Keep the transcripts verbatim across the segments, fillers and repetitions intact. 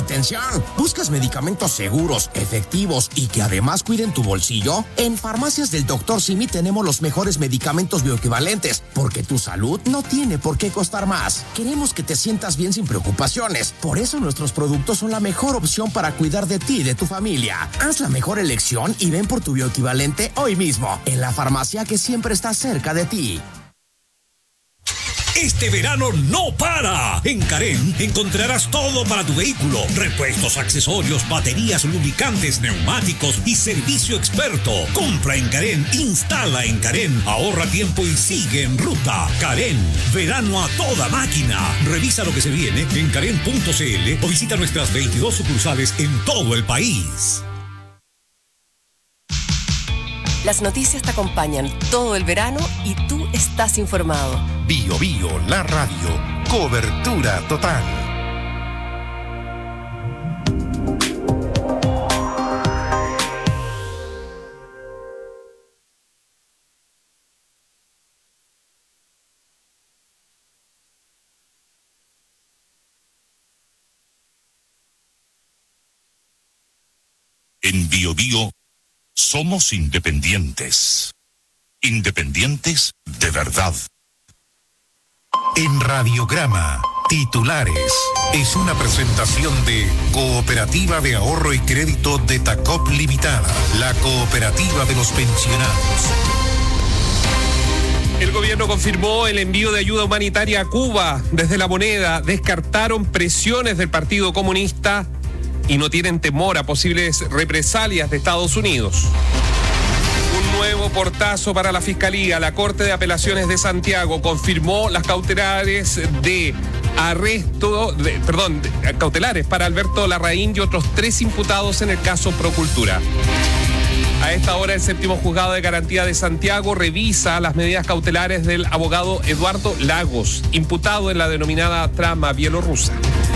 atención. ¿Buscas medicamentos seguros, efectivos y que además cuiden tu bolsillo? En Farmacias del doctor Simi tenemos los mejores medicamentos bioequivalentes, porque tu salud no tiene por qué costar más. Queremos que te sientas bien sin preocupaciones. Por eso nuestros productos son la mejor opción para cuidar de ti y de tu familia. Haz la mejor elección y ven por tu bioequivalente hoy mismo, en la farmacia que siempre está cerca de ti. Este verano no para. En Carén encontrarás todo para tu vehículo: repuestos, accesorios, baterías, lubricantes, neumáticos y servicio experto. Compra en Carén, instala en Carén, ahorra tiempo y sigue en ruta. Carén, verano a toda máquina. Revisa lo que se viene en carén punto c l o visita nuestras veintidós sucursales en todo el país. Las noticias te acompañan todo el verano y tú estás informado. Bio Bio, la radio. Cobertura total. En Bio Bio somos independientes. Independientes de verdad. En Radiograma, titulares. Es una presentación de Cooperativa de Ahorro y Crédito de Tacop Limitada, la cooperativa de los pensionados. El gobierno confirmó el envío de ayuda humanitaria a Cuba. Desde La Moneda descartaron presiones del Partido Comunista y no tienen temor a posibles represalias de Estados Unidos. Un nuevo portazo para la Fiscalía. La Corte de Apelaciones de Santiago confirmó las cautelares de arresto, de, perdón, de, cautelares para Alberto Larraín y otros tres imputados en el caso Procultura. A esta hora, el séptimo juzgado de garantía de Santiago revisa las medidas cautelares del abogado Eduardo Lagos, imputado en la denominada trama bielorrusa.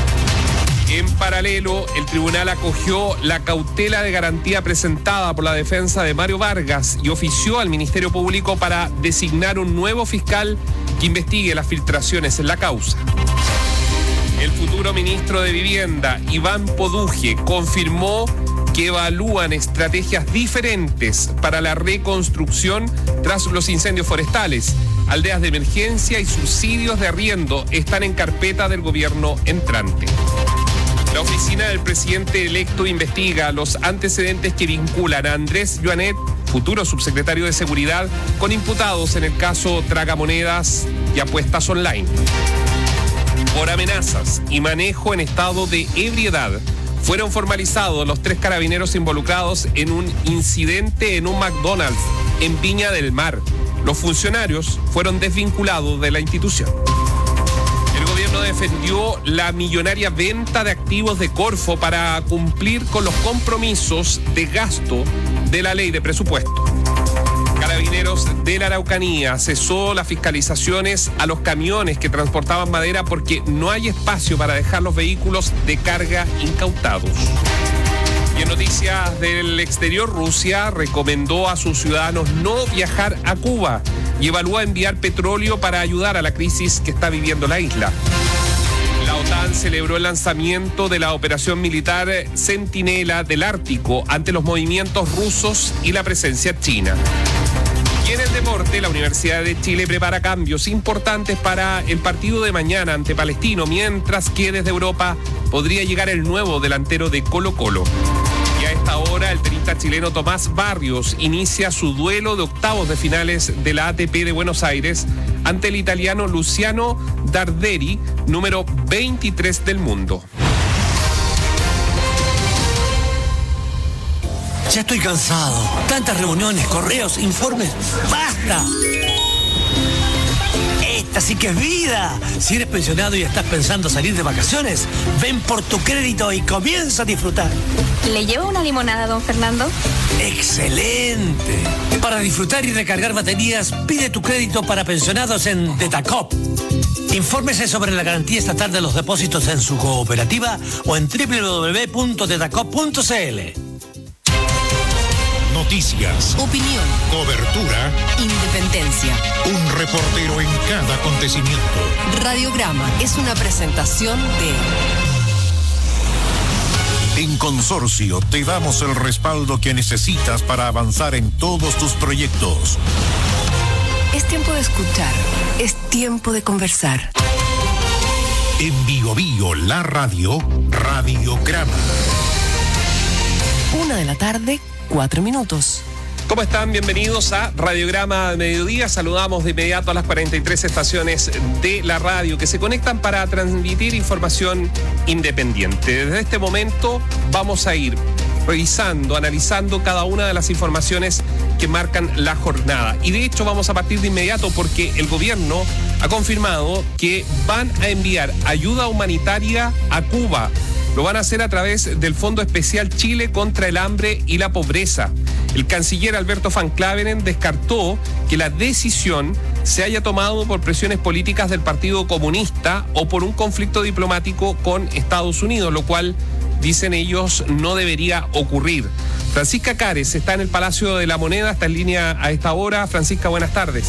En paralelo, el tribunal acogió la cautela de garantía presentada por la defensa de Mario Vargas y ofició al Ministerio Público para designar un nuevo fiscal que investigue las filtraciones en la causa. El futuro ministro de Vivienda, Iván Poduje, confirmó que evalúan estrategias diferentes para la reconstrucción tras los incendios forestales. Aldeas de emergencia y subsidios de arriendo están en carpeta del gobierno entrante. La oficina del presidente electo investiga los antecedentes que vinculan a Andrés Joanet, futuro subsecretario de Seguridad, con imputados en el caso Tragamonedas y apuestas online. Por amenazas y manejo en estado de ebriedad, fueron formalizados los tres carabineros involucrados en un incidente en un McDonald's en Viña del Mar. Los funcionarios fueron desvinculados de la institución. El gobierno defendió la millonaria venta de activos de Corfo para cumplir con los compromisos de gasto de la ley de presupuesto. Carabineros de la Araucanía cesó las fiscalizaciones a los camiones que transportaban madera porque no hay espacio para dejar los vehículos de carga incautados. Y en noticias del exterior, Rusia recomendó a sus ciudadanos no viajar a Cuba y evalúa enviar petróleo para ayudar a la crisis que está viviendo la isla. La OTAN celebró el lanzamiento de la operación militar Centinela del Ártico ante los movimientos rusos y la presencia china. Y en el deporte, la Universidad de Chile prepara cambios importantes para el partido de mañana ante Palestino, mientras que desde Europa podría llegar el nuevo delantero de Colo-Colo. Y a esta hora, el tenista chileno Tomás Barrios inicia su duelo de octavos de finales de la A T P de Buenos Aires ante el italiano Luciano Darderi, número veintitrés del mundo. Ya estoy cansado. Tantas reuniones, correos, informes. ¡Basta! Esta sí que es vida. Si eres pensionado y estás pensando salir de vacaciones, ven por tu crédito y comienza a disfrutar. ¿Le llevo una limonada, don Fernando? ¡Excelente! Para disfrutar y recargar baterías, pide tu crédito para pensionados en Tetacop. Infórmese sobre la garantía estatal de los depósitos en su cooperativa o en doble u doble u doble u punto tetacop punto c l. Noticias, opinión, cobertura, independencia. Un reportero en cada acontecimiento. Radiograma es una presentación de En Consorcio te damos el respaldo que necesitas para avanzar en todos tus proyectos. Es tiempo de escuchar, es tiempo de conversar. En Bio Bio, la radio, Radiograma. Una de la tarde, cuatro minutos. ¿Cómo están? Bienvenidos a Radiograma Mediodía. Saludamos de inmediato a las cuarenta y tres estaciones de la radio que se conectan para transmitir información independiente. Desde este momento vamos a ir revisando, analizando cada una de las informaciones que marcan la jornada. Y de hecho vamos a partir de inmediato porque el gobierno ha confirmado que van a enviar ayuda humanitaria a Cuba. Lo van a hacer a través del Fondo Especial Chile contra el Hambre y la Pobreza. El canciller Alberto Van Claveren descartó que la decisión se haya tomado por presiones políticas del Partido Comunista o por un conflicto diplomático con Estados Unidos, lo cual, dicen ellos, no debería ocurrir. Francisca Cares está en el Palacio de la Moneda, está en línea a esta hora. Francisca, buenas tardes.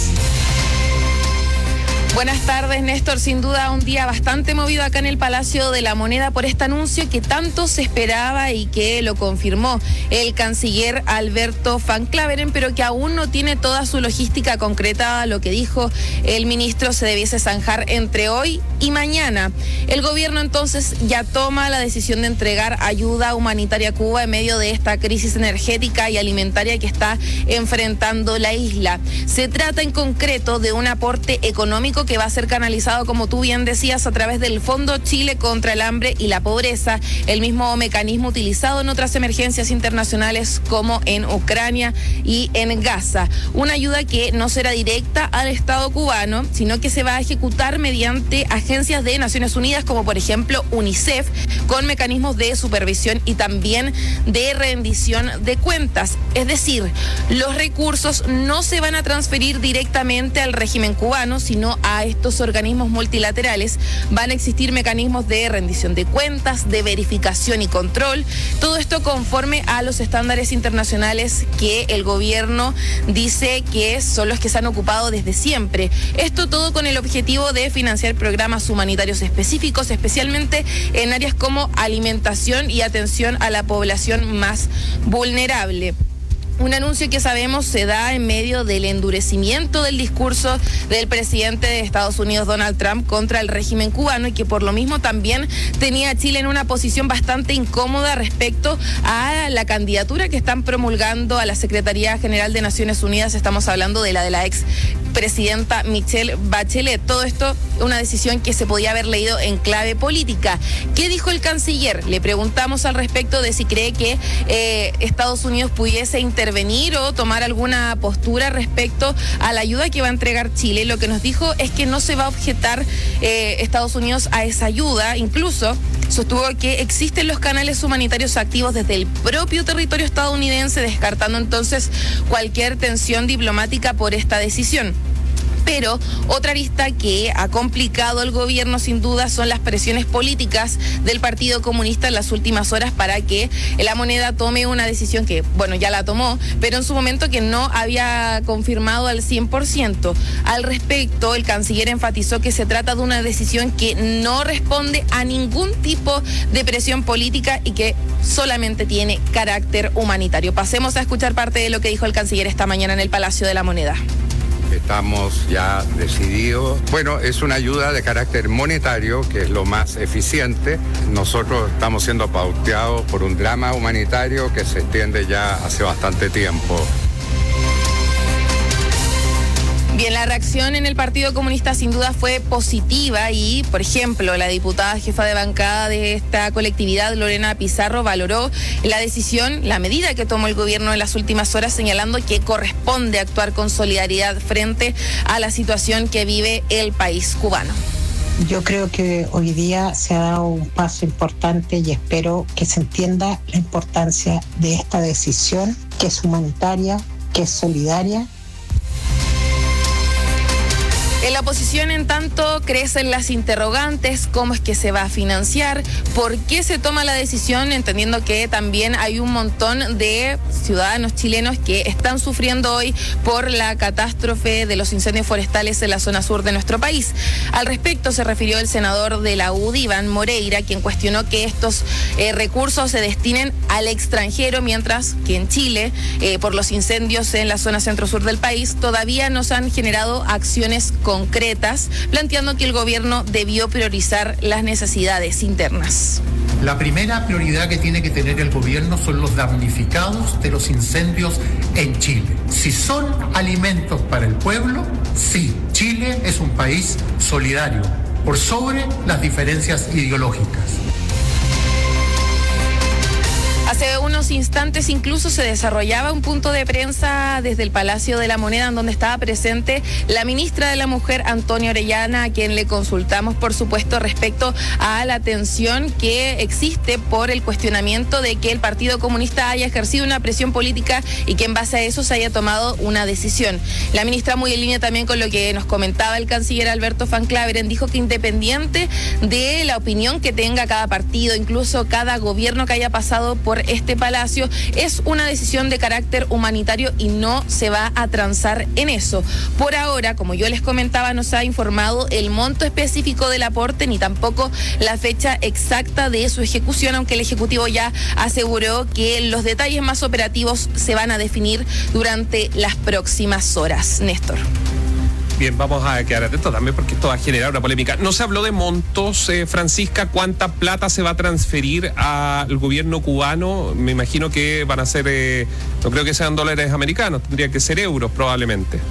Buenas tardes, Néstor. Sin duda un día bastante movido acá en el Palacio de la Moneda por este anuncio que tanto se esperaba y que lo confirmó el canciller Alberto Van Claveren, pero que aún no tiene toda su logística concretada. Lo que dijo el ministro se debiese zanjar entre hoy y mañana. El gobierno entonces ya toma la decisión de entregar ayuda humanitaria a Cuba en medio de esta crisis energética y alimentaria que está enfrentando la isla. Se trata en concreto de un aporte económico que va a ser canalizado, como tú bien decías, a través del Fondo Chile contra el Hambre y la Pobreza, el mismo mecanismo utilizado en otras emergencias internacionales como en Ucrania y en Gaza. Una ayuda que no será directa al Estado cubano, sino que se va a ejecutar mediante agencias de Naciones Unidas, como por ejemplo UNICEF, con mecanismos de supervisión y también de rendición de cuentas. Es decir, los recursos no se van a transferir directamente al régimen cubano, sino a a estos organismos multilaterales. Van a existir mecanismos de rendición de cuentas, de verificación y control, todo esto conforme a los estándares internacionales que el gobierno dice que son los que se han ocupado desde siempre. Esto todo con el objetivo de financiar programas humanitarios específicos, especialmente en áreas como alimentación y atención a la población más vulnerable. Un anuncio que sabemos se da en medio del endurecimiento del discurso del presidente de Estados Unidos, Donald Trump, contra el régimen cubano, y que por lo mismo también tenía a Chile en una posición bastante incómoda respecto a la candidatura que están promulgando a la Secretaría General de Naciones Unidas. Estamos hablando de la de la ex presidenta Michelle Bachelet. Todo esto, una decisión que se podía haber leído en clave política. ¿Qué dijo el canciller? Le preguntamos al respecto de si cree que eh, Estados Unidos pudiese intervenir o tomar alguna postura respecto a la ayuda que va a entregar Chile. Lo que nos dijo es que no se va a objetar eh, Estados Unidos a esa ayuda. Incluso sostuvo que existen los canales humanitarios activos desde el propio territorio estadounidense, descartando entonces cualquier tensión diplomática por esta decisión. Pero otra arista que ha complicado el gobierno sin duda son las presiones políticas del Partido Comunista en las últimas horas para que la Moneda tome una decisión que, bueno, ya la tomó, pero en su momento que no había confirmado al cien por ciento. Al respecto, el canciller enfatizó que se trata de una decisión que no responde a ningún tipo de presión política y que solamente tiene carácter humanitario. Pasemos a escuchar parte de lo que dijo el canciller esta mañana en el Palacio de la Moneda. Estamos ya decididos. Bueno, es una ayuda de carácter monetario, que es lo más eficiente. Nosotros estamos siendo pauteados por un drama humanitario que se extiende ya hace bastante tiempo. Bien, la reacción en el Partido Comunista sin duda fue positiva y, por ejemplo, la diputada jefa de bancada de esta colectividad, Lorena Pizarro, valoró la decisión, la medida que tomó el gobierno en las últimas horas, señalando que corresponde actuar con solidaridad frente a la situación que vive el país cubano. Yo creo que hoy día se ha dado un paso importante y espero que se entienda la importancia de esta decisión, que es humanitaria, que es solidaria. En la oposición, en tanto, crecen las interrogantes: cómo es que se va a financiar, por qué se toma la decisión, entendiendo que también hay un montón de ciudadanos chilenos que están sufriendo hoy por la catástrofe de los incendios forestales en la zona sur de nuestro país. Al respecto se refirió el senador de la U D I, Iván Moreira, quien cuestionó que estos eh, recursos se destinen al extranjero, mientras que en Chile, eh, por los incendios en la zona centro-sur del país, todavía no se han generado acciones concretas, planteando que el gobierno debió priorizar las necesidades internas. La primera prioridad que tiene que tener el gobierno son los damnificados de los incendios en Chile. Si son alimentos para el pueblo, sí, Chile es un país solidario, por sobre las diferencias ideológicas. Hace unos instantes incluso se desarrollaba un punto de prensa desde el Palacio de la Moneda, en donde estaba presente la ministra de la Mujer, Antonia Orellana, a quien le consultamos, por supuesto, respecto a la tensión que existe por el cuestionamiento de que el Partido Comunista haya ejercido una presión política y que en base a eso se haya tomado una decisión. La ministra, muy en línea también con lo que nos comentaba el canciller Alberto Van Claveren, dijo que independiente de la opinión que tenga cada partido, incluso cada gobierno que haya pasado por este palacio, es una decisión de carácter humanitario y no se va a transar en eso. Por ahora, como yo les comentaba, no se ha informado el monto específico del aporte ni tampoco la fecha exacta de su ejecución, aunque el Ejecutivo ya aseguró que los detalles más operativos se van a definir durante las próximas horas. Néstor. Bien, vamos a quedar atentos también porque esto va a generar una polémica. No se habló de montos, eh, Francisca, ¿cuánta plata se va a transferir al gobierno cubano? Me imagino que van a ser, eh, no creo que sean dólares americanos, tendría que ser euros probablemente.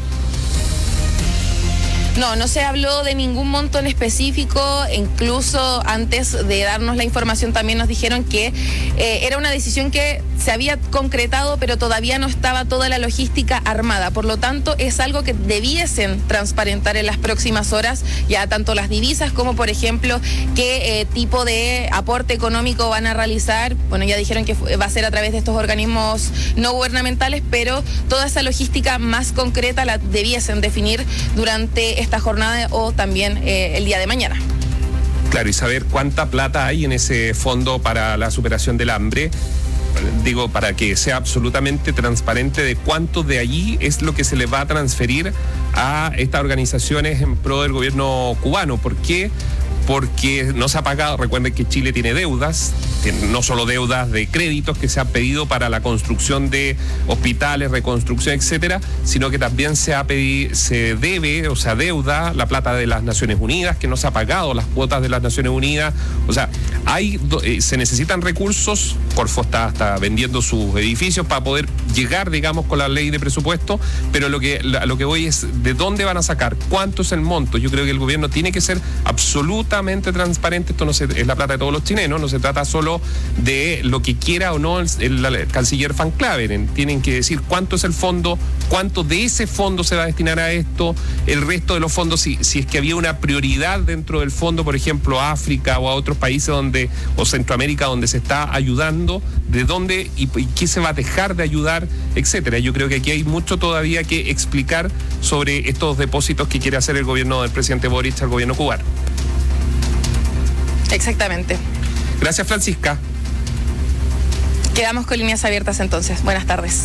No, no se habló de ningún monto en específico. Incluso antes de darnos la información también nos dijeron que eh, era una decisión que se había concretado, pero todavía no estaba toda la logística armada. Por lo tanto, es algo que debiesen transparentar en las próximas horas, ya tanto las divisas como, por ejemplo, qué eh, tipo de aporte económico van a realizar. Bueno, ya dijeron que va a ser a través de estos organismos no gubernamentales, pero toda esa logística más concreta la debiesen definir durante esta jornada o también eh, el día de mañana. Claro, y saber cuánta plata hay en ese fondo para la superación del hambre, digo, para que sea absolutamente transparente de cuánto de allí es lo que se le va a transferir a estas organizaciones en pro del gobierno cubano. ¿Por qué? Porque no se ha pagado. Recuerden que Chile tiene deudas, no solo deudas de créditos que se han pedido para la construcción de hospitales, reconstrucción, etcétera, sino que también se ha pedido, se debe, o sea, deuda la plata de las Naciones Unidas, que no se ha pagado las cuotas de las Naciones Unidas. O sea, hay eh, se necesitan recursos. Corfo está hasta vendiendo sus edificios para poder llegar, digamos, con la ley de presupuesto, pero lo que, lo que voy es de dónde van a sacar, cuánto es el monto. Yo creo que el gobierno tiene que ser absolutamente transparente. Esto no se, es la plata de todos los chilenos, no se trata solo de lo que quiera o no el, el, el canciller Van Claveren. Tienen que decir cuánto es el fondo, cuánto de ese fondo se va a destinar a esto, el resto de los fondos, si, si es que había una prioridad dentro del fondo, por ejemplo, a África o a otros países donde, o Centroamérica, donde se está ayudando, de dónde y, y qué se va a dejar de ayudar, etcétera. Yo creo que aquí hay mucho todavía que explicar sobre estos depósitos que quiere hacer el gobierno del presidente Boric al gobierno cubano. Exactamente. Gracias, Francisca. Quedamos con líneas abiertas entonces. Buenas tardes.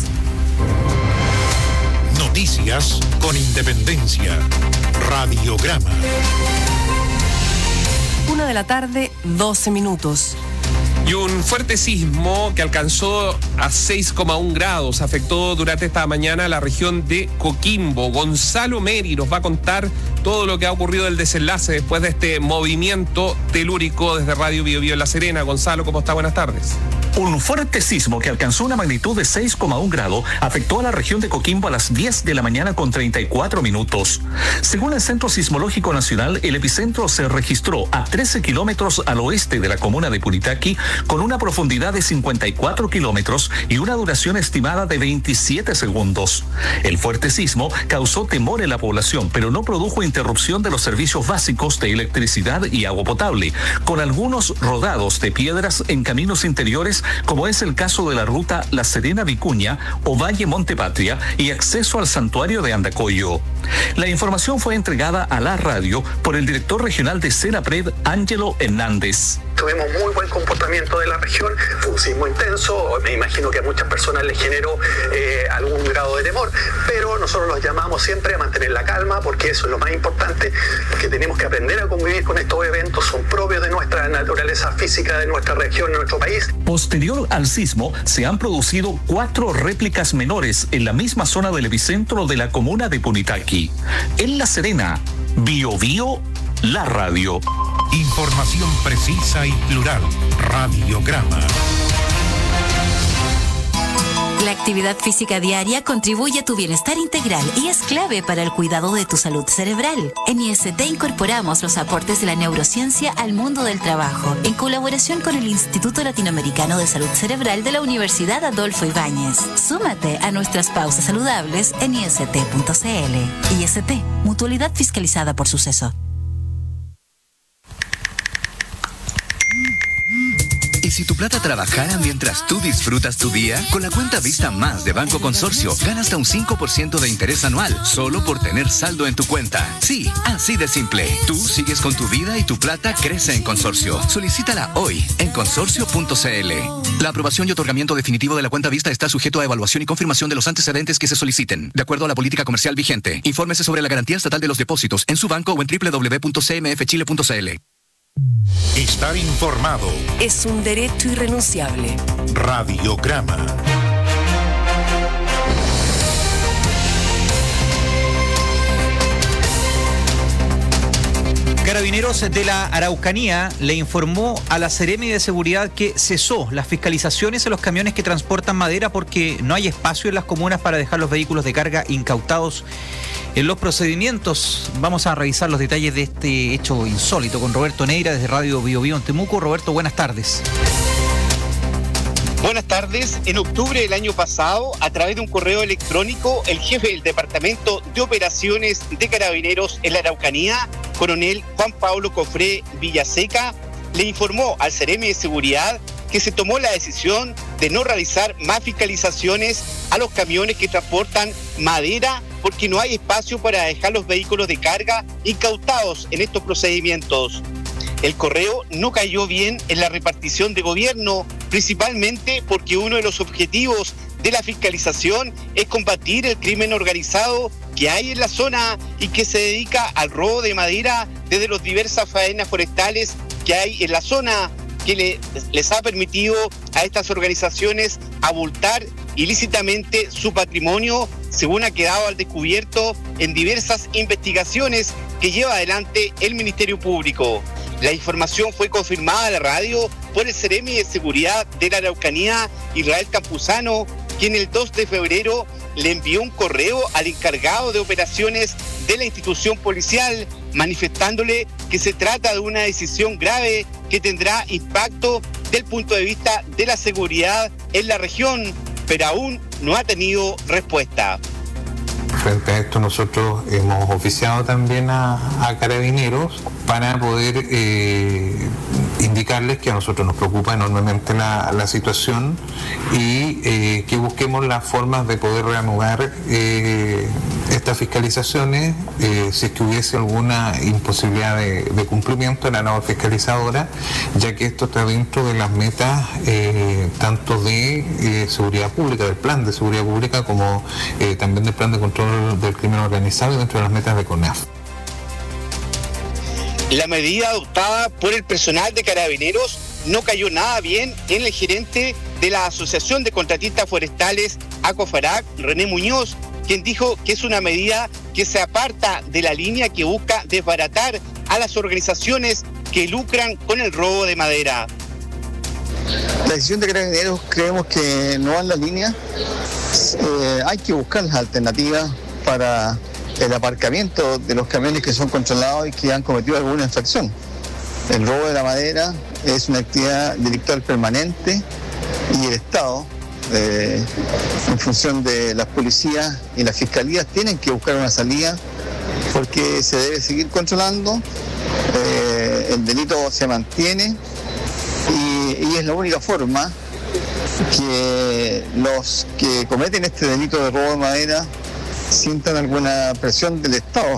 Noticias con Independencia. Radiograma. Una de la tarde, doce minutos. Y un fuerte sismo que alcanzó a seis coma uno grados afectó durante esta mañana la región de Coquimbo. Gonzalo Meri nos va a contar todo lo que ha ocurrido del desenlace después de este movimiento telúrico desde Radio Bio Bio en La Serena. Gonzalo, ¿cómo está? Buenas tardes. Un fuerte sismo que alcanzó una magnitud de seis coma uno grado afectó a la región de Coquimbo a las diez de la mañana con treinta y cuatro minutos. Según el Centro Sismológico Nacional, el epicentro se registró a trece kilómetros al oeste de la comuna de Punitaqui, con una profundidad de cincuenta y cuatro kilómetros y una duración estimada de veintisiete segundos. El fuerte sismo causó temor en la población, pero no produjo interrupción interrupción de los servicios básicos de electricidad y agua potable, con algunos rodados de piedras en caminos interiores, como es el caso de la ruta La Serena-Vicuña o Valle-Montepatria y acceso al santuario de Andacollo. La información fue entregada a la radio por el director regional de Senapred, Ángelo Hernández. Tuvimos muy buen comportamiento de la región, fue un sismo intenso, me imagino que a muchas personas les generó eh, algún grado de temor, pero nosotros los llamamos siempre a mantener la calma, porque eso es lo más importante, porque tenemos que aprender a convivir con estos eventos, son propios de nuestra naturaleza física, de nuestra región, de nuestro país. Posterior al sismo, se han producido cuatro réplicas menores en la misma zona del epicentro de la comuna de Punitaqui. En La Serena, Bio Bio, la radio. Información precisa y plural. Radiograma. La actividad física diaria contribuye a tu bienestar integral y es clave para el cuidado de tu salud cerebral. En I S T incorporamos los aportes de la neurociencia al mundo del trabajo, en colaboración con el Instituto Latinoamericano de Salud Cerebral de la Universidad Adolfo Ibáñez. Súmate a nuestras pausas saludables en i s t punto c l. I S T, mutualidad fiscalizada por Suceso. ¿Y si tu plata trabajara mientras tú disfrutas tu día? Con la cuenta Vista Más de Banco Consorcio, gana hasta un cinco por ciento de interés anual, solo por tener saldo en tu cuenta. Sí, así de simple. Tú sigues con tu vida y tu plata crece en Consorcio. Solicítala hoy en consorcio punto c l. La aprobación y otorgamiento definitivo de la cuenta Vista está sujeto a evaluación y confirmación de los antecedentes que se soliciten, de acuerdo a la política comercial vigente. Infórmese sobre la garantía estatal de los depósitos en su banco o en doble u doble u doble u punto c m f chile punto c l. Estar informado es un derecho irrenunciable. Radiograma. Carabineros de la Araucanía le informó a la Seremi de Seguridad que cesó las fiscalizaciones en los camiones que transportan madera porque no hay espacio en las comunas para dejar los vehículos de carga incautados en los procedimientos. Vamos a revisar los detalles de este hecho insólito con Roberto Neira desde Radio Bio Bio en Temuco. Roberto, buenas tardes. Buenas tardes. En octubre del año pasado, a través de un correo electrónico, el jefe del Departamento de Operaciones de Carabineros en la Araucanía, coronel Juan Pablo Cofré Villaseca, le informó al Seremi de Seguridad que se tomó la decisión de no realizar más fiscalizaciones a los camiones que transportan madera porque no hay espacio para dejar los vehículos de carga incautados en estos procedimientos. El correo no cayó bien en la repartición de gobierno, principalmente porque uno de los objetivos de la fiscalización es combatir el crimen organizado que hay en la zona y que se dedica al robo de madera desde las diversas faenas forestales que hay en la zona, que le, les ha permitido a estas organizaciones abultar ilícitamente su patrimonio, según ha quedado al descubierto en diversas investigaciones que lleva adelante el Ministerio Público. La información fue confirmada a la radio por el Seremi de Seguridad de la Araucanía, Israel Campuzano, quien el dos de febrero le envió un correo al encargado de operaciones de la institución policial, manifestándole que se trata de una decisión grave que tendrá impacto desde el punto de vista de la seguridad en la región, pero aún no ha tenido respuesta. Frente a esto nosotros hemos oficiado también a, a Carabineros para poder eh, indicarles que a nosotros nos preocupa enormemente la, la situación y eh, que busquemos las formas de poder reanudar eh, estas fiscalizaciones eh, si es que hubiese alguna imposibilidad de, de cumplimiento de la nueva fiscalizadora, ya que esto está dentro de las metas eh, tanto de eh, seguridad pública, del plan de seguridad pública, como eh, también del plan de control del crimen organizado y dentro de las metas de CONAF. La medida adoptada por el personal de Carabineros no cayó nada bien en el gerente de la Asociación de Contratistas Forestales ACOFARAC, René Muñoz, quien dijo que es una medida que se aparta de la línea que busca desbaratar a las organizaciones que lucran con el robo de madera. La decisión de Carabineros creemos que no va en la línea. Eh, hay que buscar las alternativas para el aparcamiento de los camiones que son controlados y que han cometido alguna infracción. El robo de la madera es una actividad delictual permanente y el Estado, eh, en función de las policías y las fiscalías, tienen que buscar una salida porque se debe seguir controlando, eh, el delito se mantiene y, y es la única forma que los que cometen este delito de robo de madera sientan alguna presión del Estado.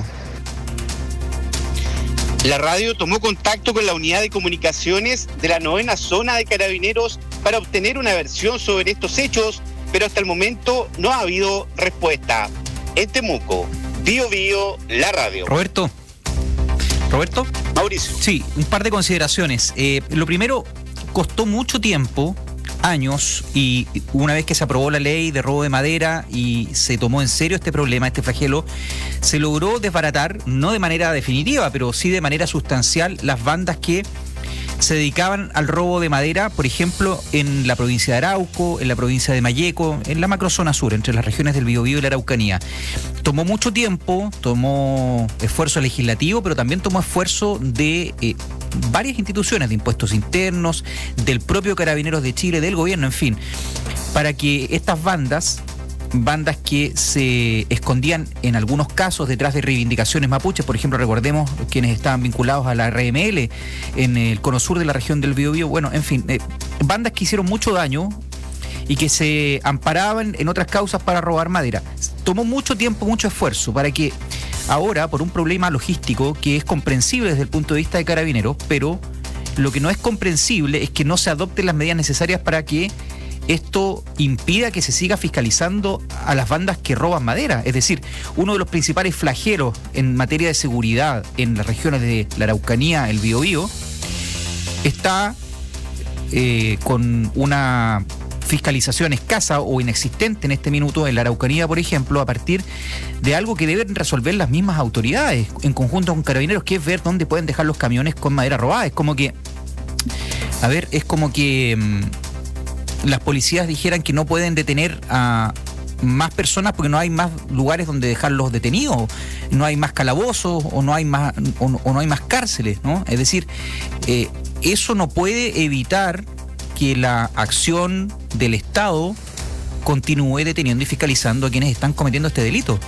La radio tomó contacto con la unidad de comunicaciones de la novena zona de Carabineros para obtener una versión sobre estos hechos, pero hasta el momento no ha habido respuesta. En Temuco, Bío Bío, la radio. Roberto. Roberto. Mauricio. Sí, un par de consideraciones. Eh, lo primero, costó mucho tiempo, años, y una vez que se aprobó la ley de robo de madera y se tomó en serio este problema, este flagelo, se logró desbaratar, no de manera definitiva, pero sí de manera sustancial, las bandas que se dedicaban al robo de madera, por ejemplo, en la provincia de Arauco, en la provincia de Malleco, en la macrozona sur, entre las regiones del Biobío y la Araucanía. Tomó mucho tiempo, tomó esfuerzo legislativo, pero también tomó esfuerzo de eh, varias instituciones, de impuestos internos, del propio Carabineros de Chile, del gobierno, en fin, para que estas bandas... bandas que se escondían en algunos casos detrás de reivindicaciones mapuches, por ejemplo, recordemos quienes estaban vinculados a la R M L en el cono sur de la región del Biobío, bueno, en fin, eh, bandas que hicieron mucho daño y que se amparaban en otras causas para robar madera. Tomó mucho tiempo, mucho esfuerzo para que ahora, por un problema logístico que es comprensible desde el punto de vista de Carabineros, pero lo que no es comprensible es que no se adopten las medidas necesarias para que esto impida que se siga fiscalizando a las bandas que roban madera. Es decir, uno de los principales flagelos en materia de seguridad en las regiones de la Araucanía, el Biobío, está eh, con una fiscalización escasa o inexistente en este minuto en la Araucanía, por ejemplo, a partir de algo que deben resolver las mismas autoridades en conjunto con Carabineros, que es ver dónde pueden dejar los camiones con madera robada. Es como que, a ver, es como que... Mmm, las policías dijeran que no pueden detener a más personas porque no hay más lugares donde dejarlos detenidos, no hay más calabozos o no hay más o no, o no hay más cárceles, ¿no? Es decir, eh, eso no puede evitar que la acción del Estado continúe deteniendo y fiscalizando a quienes están cometiendo este delito.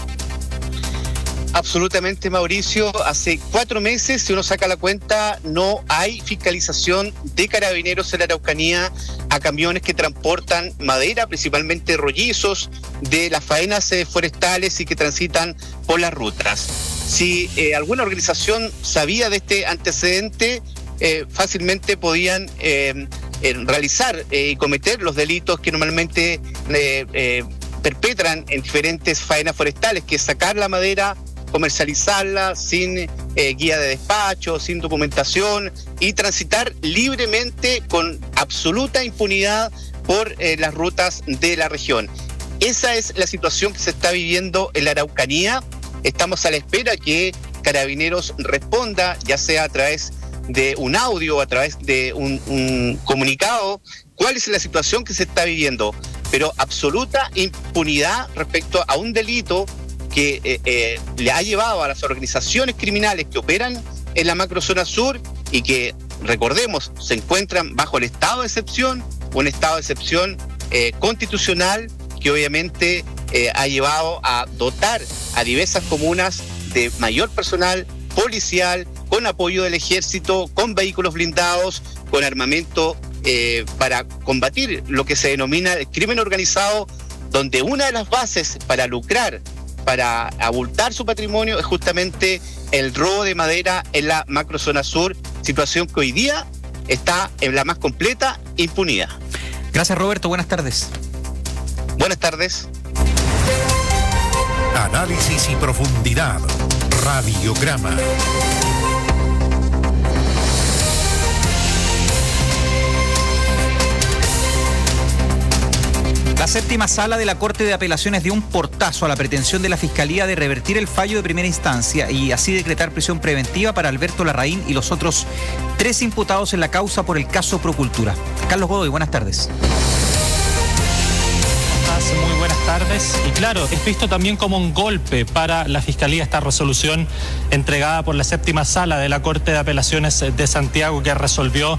Absolutamente, Mauricio. Hace cuatro meses, si uno saca la cuenta, no hay fiscalización de Carabineros en la Araucanía a camiones que transportan madera, principalmente rollizos, de las faenas eh, forestales y que transitan por las rutas. Si eh, alguna organización sabía de este antecedente, eh, fácilmente podían eh, eh, realizar y eh, cometer los delitos que normalmente eh, eh, perpetran en diferentes faenas forestales, que es sacar la madera, comercializarla sin eh, guía de despacho, sin documentación y transitar libremente con absoluta impunidad por eh, las rutas de la región. Esa es la situación que se está viviendo en la Araucanía. Estamos a la espera que Carabineros responda, ya sea a través de un audio o a través de un, un comunicado, cuál es la situación que se está viviendo, pero absoluta impunidad respecto a un delito que eh, eh, le ha llevado a las organizaciones criminales que operan en la macrozona sur y que, recordemos, se encuentran bajo el estado de excepción, un estado de excepción eh, constitucional que obviamente eh, ha llevado a dotar a diversas comunas de mayor personal policial, con apoyo del ejército, con vehículos blindados, con armamento eh, para combatir lo que se denomina el crimen organizado, donde una de las bases para lucrar, para abultar su patrimonio, es justamente el robo de madera en la macrozona sur, situación que hoy día está en la más completa impunidad. Gracias, Roberto, buenas tardes. Buenas tardes. Análisis y profundidad. Radiograma. La séptima sala de la Corte de Apelaciones dio un portazo a la pretensión de la Fiscalía de revertir el fallo de primera instancia y así decretar prisión preventiva para Alberto Larraín y los otros tres imputados en la causa por el caso Procultura. Carlos Godoy, buenas tardes. más? Muy buenas tardes. Y claro, es visto también como un golpe para la Fiscalía esta resolución entregada por la séptima sala de la Corte de Apelaciones de Santiago, que resolvió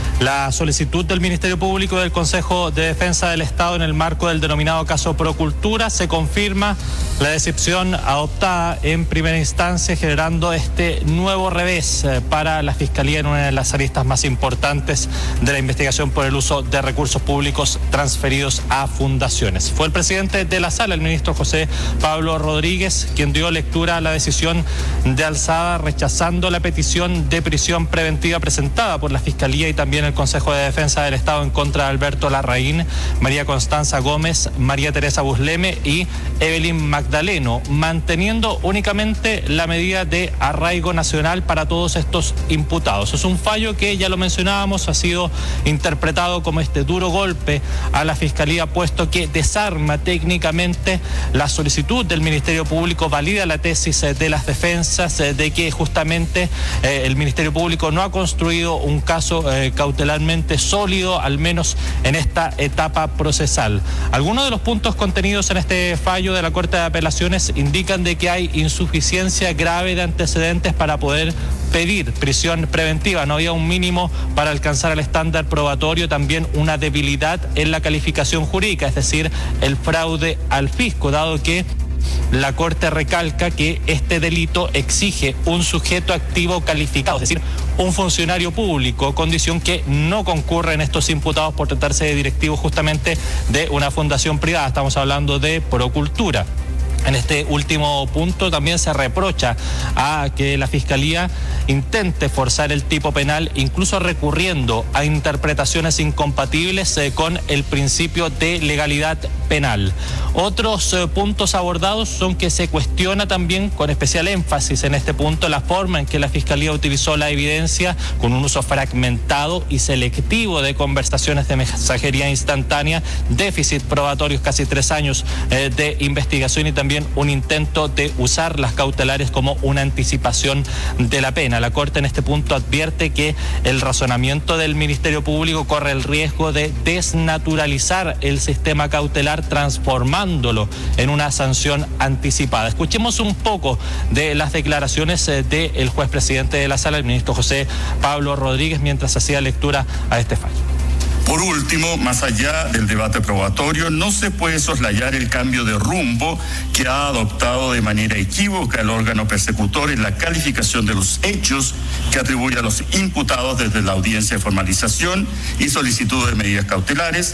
la solicitud del Ministerio Público y del Consejo de Defensa del Estado en el marco del denominado caso Procultura. Se confirma la decisión adoptada en primera instancia, generando este nuevo revés para la Fiscalía en una de las aristas más importantes de la investigación por el uso de recursos públicos transferidos a fundaciones. Fue el presidente de la sala, el ministro José Pablo Rodríguez, quien dio lectura a la decisión de alzada, rechazando la petición de prisión preventiva presentada por la Fiscalía y también el Consejo de Defensa del Estado en contra de Alberto Larraín, María Constanza Gómez, María Teresa Busleme y Evelyn Magdaleno, manteniendo únicamente la medida de arraigo nacional para todos estos imputados. Es un fallo que, ya lo mencionábamos, ha sido interpretado como este duro golpe a la Fiscalía, puesto que desarma técnicamente la solicitud del Ministerio Público, valida la tesis de las defensas de que justamente eh, el Ministerio Público no ha construido un caso eh, cautelarmente sólido, al menos en esta etapa procesal. Algunos de los puntos contenidos en este fallo de la Corte de Apelaciones indican de que hay insuficiencia grave de antecedentes para poder pedir prisión preventiva. No había un mínimo para alcanzar el estándar probatorio, también una debilidad en la calificación jurídica, es decir, el fraude al fisco, dado que la Corte recalca que este delito exige un sujeto activo calificado, es decir, un funcionario público, condición que no concurre en estos imputados por tratarse de directivos justamente de una fundación privada. Estamos hablando de Procultura. En este último punto también se reprocha a que la Fiscalía intente forzar el tipo penal, incluso recurriendo a interpretaciones incompatibles eh, con el principio de legalidad penal. Otros eh, puntos abordados son que se cuestiona también, con especial énfasis en este punto, la forma en que la Fiscalía utilizó la evidencia con un uso fragmentado y selectivo de conversaciones de mensajería instantánea, déficit probatorios, casi tres años eh, de investigación y también un intento de usar las cautelares como una anticipación de la pena. La Corte en este punto advierte que el razonamiento del Ministerio Público corre el riesgo de desnaturalizar el sistema cautelar, transformándolo en una sanción anticipada. Escuchemos un poco de las declaraciones del juez presidente de la sala, el ministro José Pablo Rodríguez, mientras hacía lectura a este fallo. Por último, más allá del debate probatorio, no se puede soslayar el cambio de rumbo que ha adoptado de manera equívoca el órgano persecutor en la calificación de los hechos que atribuye a los imputados desde la audiencia de formalización y solicitud de medidas cautelares.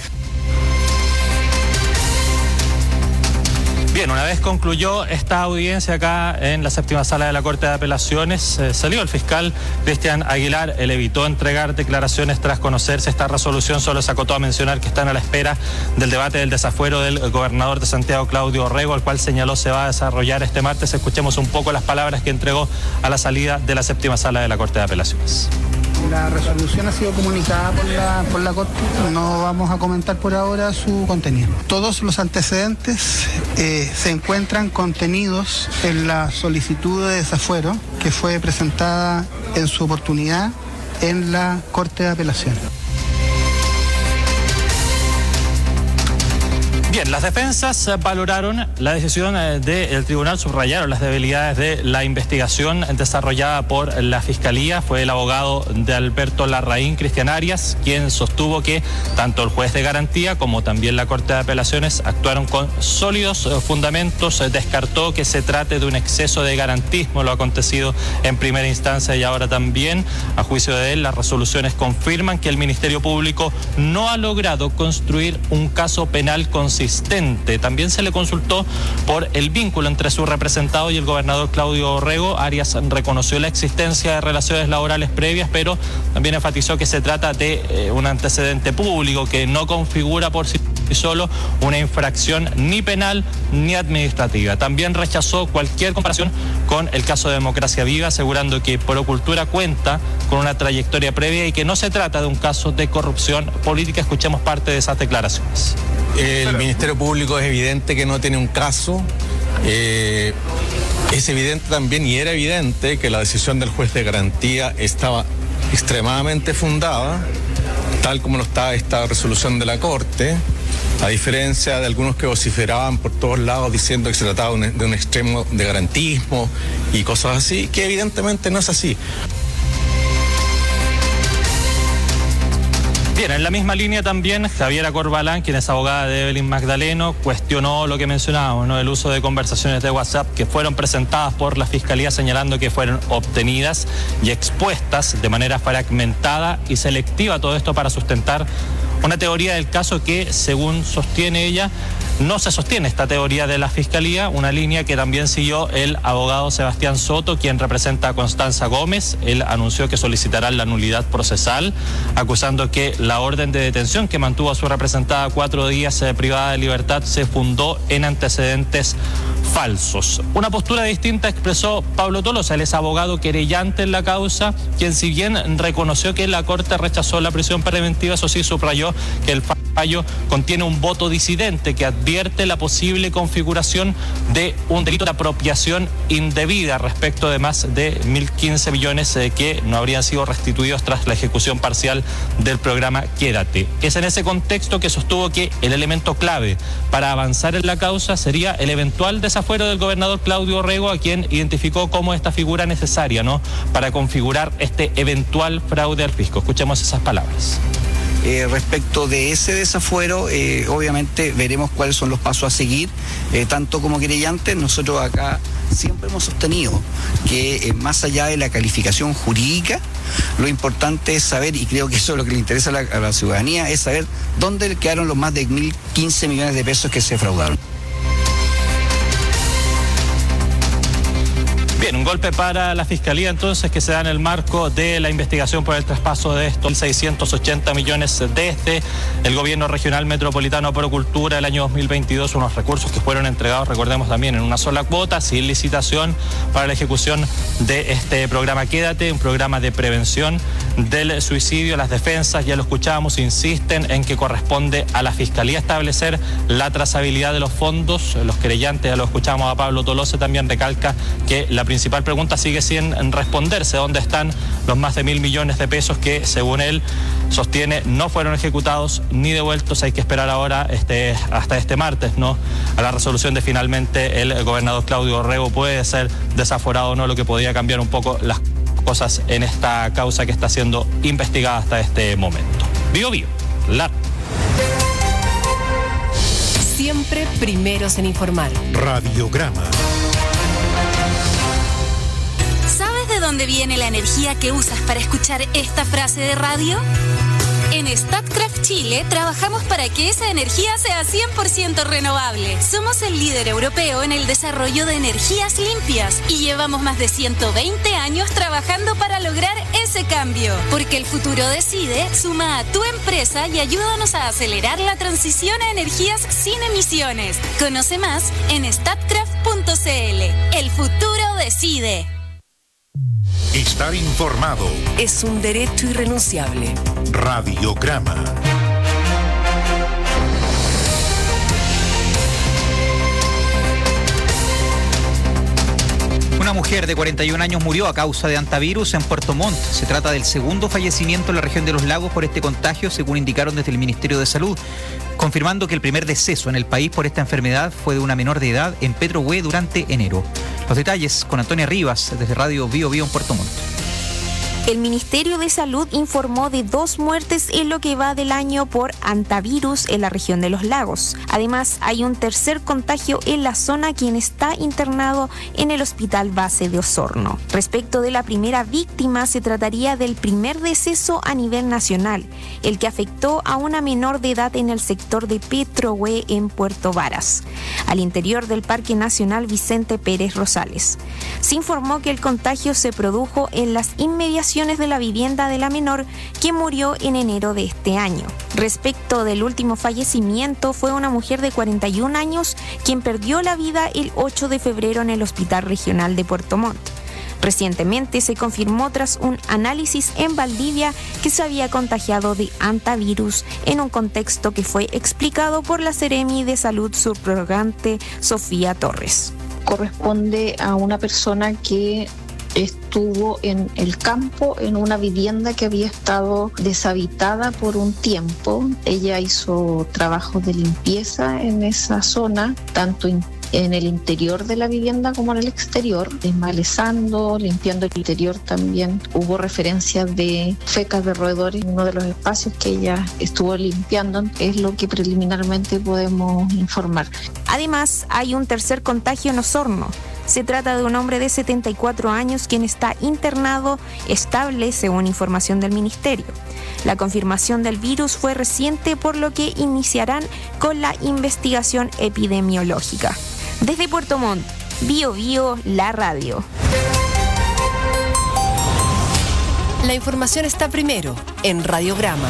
Bien, una vez concluyó esta audiencia acá en la séptima sala de la Corte de Apelaciones, eh, salió el fiscal Cristian Aguilar. Él evitó entregar declaraciones tras conocerse esta resolución, solo se acotó a mencionar que están a la espera del debate del desafuero del gobernador de Santiago, Claudio Orrego, al cual señaló se va a desarrollar este martes. Escuchemos un poco las palabras que entregó a la salida de la séptima sala de la Corte de Apelaciones. La resolución ha sido comunicada por la, por la Corte, no vamos a comentar por ahora su contenido. Todos los antecedentes eh, se encuentran contenidos en la solicitud de desafuero que fue presentada en su oportunidad en la Corte de Apelaciones. Bien, las defensas valoraron la decisión del tribunal, subrayaron las debilidades de la investigación desarrollada por la Fiscalía. Fue el abogado de Alberto Larraín, Cristian Arias, quien sostuvo que tanto el juez de garantía como también la Corte de Apelaciones actuaron con sólidos fundamentos. Descartó que se trate de un exceso de garantismo, lo acontecido en primera instancia y ahora también. A juicio de él, las resoluciones confirman que el Ministerio Público no ha logrado construir un caso penal consistente. También se le consultó por el vínculo entre su representado y el gobernador Claudio Orrego. Arias reconoció la existencia de relaciones laborales previas, pero también enfatizó que se trata de eh, un antecedente público que no configura por sí solo una infracción ni penal ni administrativa. También rechazó cualquier comparación con el caso de Democracia Viva, asegurando que Procultura cuenta con una trayectoria previa y que no se trata de un caso de corrupción política. Escuchemos parte de esas declaraciones. El Ministerio Público es evidente que no tiene un caso. Eh, es evidente también, y era evidente, que la decisión del juez de garantía estaba extremadamente fundada. tal como no está esta resolución de la Corte, a diferencia de algunos que vociferaban por todos lados diciendo que se trataba de un, de un extremo de garantismo y cosas así, que evidentemente no es así. Bien, en la misma línea también, Javiera Corbalán, quien es abogada de Evelyn Magdaleno, cuestionó lo que mencionábamos, ¿no? El uso de conversaciones de WhatsApp que fueron presentadas por la Fiscalía señalando que fueron obtenidas y expuestas de manera fragmentada y selectiva, todo esto para sustentar una teoría del caso que, según sostiene ella, no se sostiene esta teoría de la Fiscalía, una línea que también siguió el abogado Sebastián Soto, quien representa a Constanza Gómez. Él anunció que solicitará la nulidad procesal, acusando que la orden de detención que mantuvo a su representada cuatro días eh, privada de libertad se fundó en antecedentes falsos. Una postura distinta expresó Pablo Tolosa, él es abogado querellante en la causa, quien si bien reconoció que la Corte rechazó la prisión preventiva, eso sí subrayó que el fallo contiene un voto disidente que advierte la posible configuración de un delito de apropiación indebida respecto de más de mil quince millones eh, que no habrían sido restituidos tras la ejecución parcial del programa Quédate. Es en ese contexto que sostuvo que el elemento clave para avanzar en la causa sería el eventual desafuero del gobernador Claudio Rego, a quien identificó como esta figura necesaria, ¿no?, para configurar este eventual fraude al fisco. Escuchemos esas palabras. Eh, respecto de ese desafuero, eh, obviamente veremos cuáles son los pasos a seguir, eh, tanto como querellantes. Nosotros acá siempre hemos sostenido que eh, más allá de la calificación jurídica, lo importante es saber, y creo que eso es lo que le interesa a la, a la ciudadanía, es saber dónde quedaron los más de mil quince millones de pesos que se fraudaron. Bien, un golpe para la Fiscalía entonces que se da en el marco de la investigación por el traspaso de estos seiscientos ochenta millones desde el gobierno regional metropolitano Pro Cultura el año dos mil veintidós, unos recursos que fueron entregados, recordemos también, en una sola cuota, sin licitación, para la ejecución de este programa Quédate, un programa de prevención del suicidio. Las defensas, ya lo escuchábamos, insisten en que corresponde a la Fiscalía establecer la trazabilidad de los fondos. Los querellantes, ya lo escuchábamos a Pablo Tolosa, también recalca que la principal pregunta sigue sin responderse: ¿dónde están los más de mil millones de pesos que, según él sostiene, no fueron ejecutados ni devueltos? Hay que esperar ahora este, hasta este martes, ¿no?, a la resolución de finalmente el gobernador Claudio Rego puede ser desaforado o no, lo que podría cambiar un poco las cosas en esta causa que está siendo investigada hasta este momento. Bio Bio, la... Siempre primeros en informar. Radiograma. ¿Sabes de dónde viene la energía que usas para escuchar esta frase de radio? En Statkraft Chile trabajamos para que esa energía sea cien por ciento renovable. Somos el líder europeo en el desarrollo de energías limpias y llevamos más de ciento veinte años trabajando para lograr ese cambio. Porque el futuro decide, suma a tu empresa y ayúdanos a acelerar la transición a energías sin emisiones. Conoce más en statkraft punto c l. El futuro decide. Estar informado es un derecho irrenunciable. Radiograma. Una mujer de cuarenta y un años murió a causa de antivirus en Puerto Montt. Se trata del segundo fallecimiento en la región de Los Lagos por este contagio, según indicaron desde el Ministerio de Salud, confirmando que el primer deceso en el país por esta enfermedad fue de una menor de edad en Petrohue durante enero. Los detalles con Antonia Rivas desde Radio Bio Bio en Puerto Montt. El Ministerio de Salud informó de dos muertes en lo que va del año por antivirus en la región de Los Lagos. Además, hay un tercer contagio en la zona, quien está internado en el Hospital Base de Osorno. Respecto de la primera víctima, se trataría del primer deceso a nivel nacional, el que afectó a una menor de edad en el sector de Petrohue en Puerto Varas, al interior del Parque Nacional Vicente Pérez Rosales. Se informó que el contagio se produjo en las inmediaciones de la vivienda de la menor, que murió en enero de este año. Respecto del último fallecimiento, fue una mujer de cuarenta y un años quien perdió la vida el ocho de febrero en el Hospital Regional de Puerto Montt. Recientemente se confirmó tras un análisis en Valdivia que se había contagiado de antivirus en un contexto que fue explicado por la Seremi de Salud subrogante Sofía Torres. Corresponde a una persona que estuvo en el campo, en una vivienda que había estado deshabitada por un tiempo. Ella hizo trabajos de limpieza en esa zona, tanto in- en el interior de la vivienda como en el exterior, desmalezando, limpiando el interior también. Hubo referencias de fecas de roedores en uno de los espacios que ella estuvo limpiando, es lo que preliminarmente podemos informar. Además, hay un tercer contagio en Osorno. Se trata de un hombre de setenta y cuatro años quien está internado estable según información del ministerio. La confirmación del virus fue reciente, por lo que iniciarán con la investigación epidemiológica. Desde Puerto Montt, Bio Bio, la radio. La información está primero en Radiograma.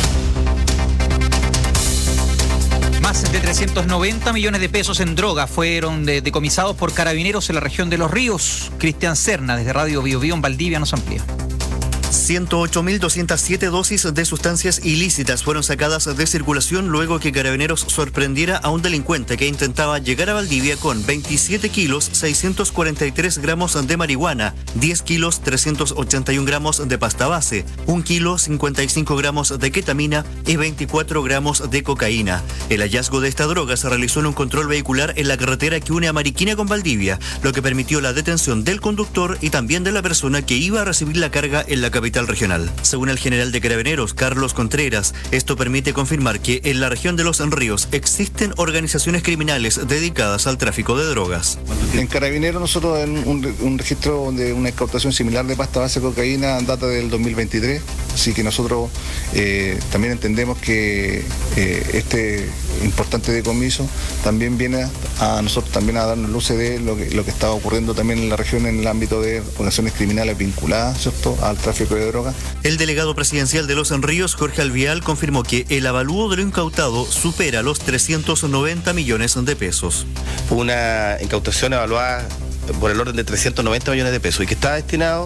Más de trescientos noventa millones de pesos en droga fueron de- decomisados por carabineros en la región de Los Ríos. Cristian Serna, desde Radio Bio Bio en Valdivia, nos amplía. ciento ocho mil doscientas siete dosis de sustancias ilícitas fueron sacadas de circulación luego que Carabineros sorprendiera a un delincuente que intentaba llegar a Valdivia con veintisiete kilos seiscientos cuarenta y tres gramos de marihuana, diez kilos trescientos ochenta y un gramos de pasta base, un kilo cincuenta y cinco gramos de ketamina y veinticuatro gramos de cocaína. El hallazgo de esta droga se realizó en un control vehicular en la carretera que une a Mariquina con Valdivia, lo que permitió la detención del conductor y también de la persona que iba a recibir la carga en la capital regional. Según el general de Carabineros, Carlos Contreras, esto permite confirmar que en la región de Los Ríos existen organizaciones criminales dedicadas al tráfico de drogas. En Carabineros nosotros en un, un registro de una incautación similar de pasta base de cocaína data del dos mil veintitrés, así que nosotros eh, también entendemos que eh, este importante decomiso también viene a, a nosotros también a darnos luces de lo que, lo que está ocurriendo también en la región en el ámbito de organizaciones criminales vinculadas, ¿cierto?, al tráfico de droga. El delegado presidencial de Los Ríos, Jorge Alvial, confirmó que el avalúo de lo incautado supera los trescientos noventa millones de pesos. Una incautación evaluada por el orden de trescientos noventa millones de pesos y que está destinado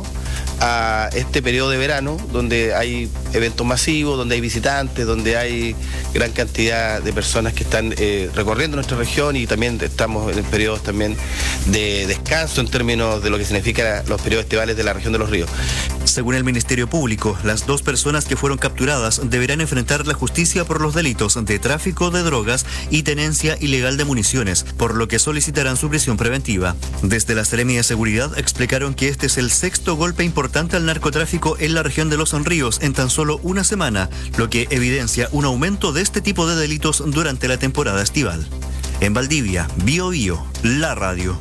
a este periodo de verano donde hay eventos masivos, donde hay visitantes, donde hay gran cantidad de personas que están eh, recorriendo nuestra región y también estamos en periodos también de descanso en términos de lo que significa los periodos estivales de la región de Los Ríos. Según el Ministerio Público, las dos personas que fueron capturadas deberán enfrentar la justicia por los delitos de tráfico de drogas y tenencia ilegal de municiones, por lo que solicitarán su prisión preventiva. Desde la Seremi de Seguridad explicaron que este es el sexto golpe importante al narcotráfico en la región de Los Ríos en tan solo una semana, lo que evidencia un aumento de este tipo de delitos durante la temporada estival. En Valdivia, Bio Bio, la radio.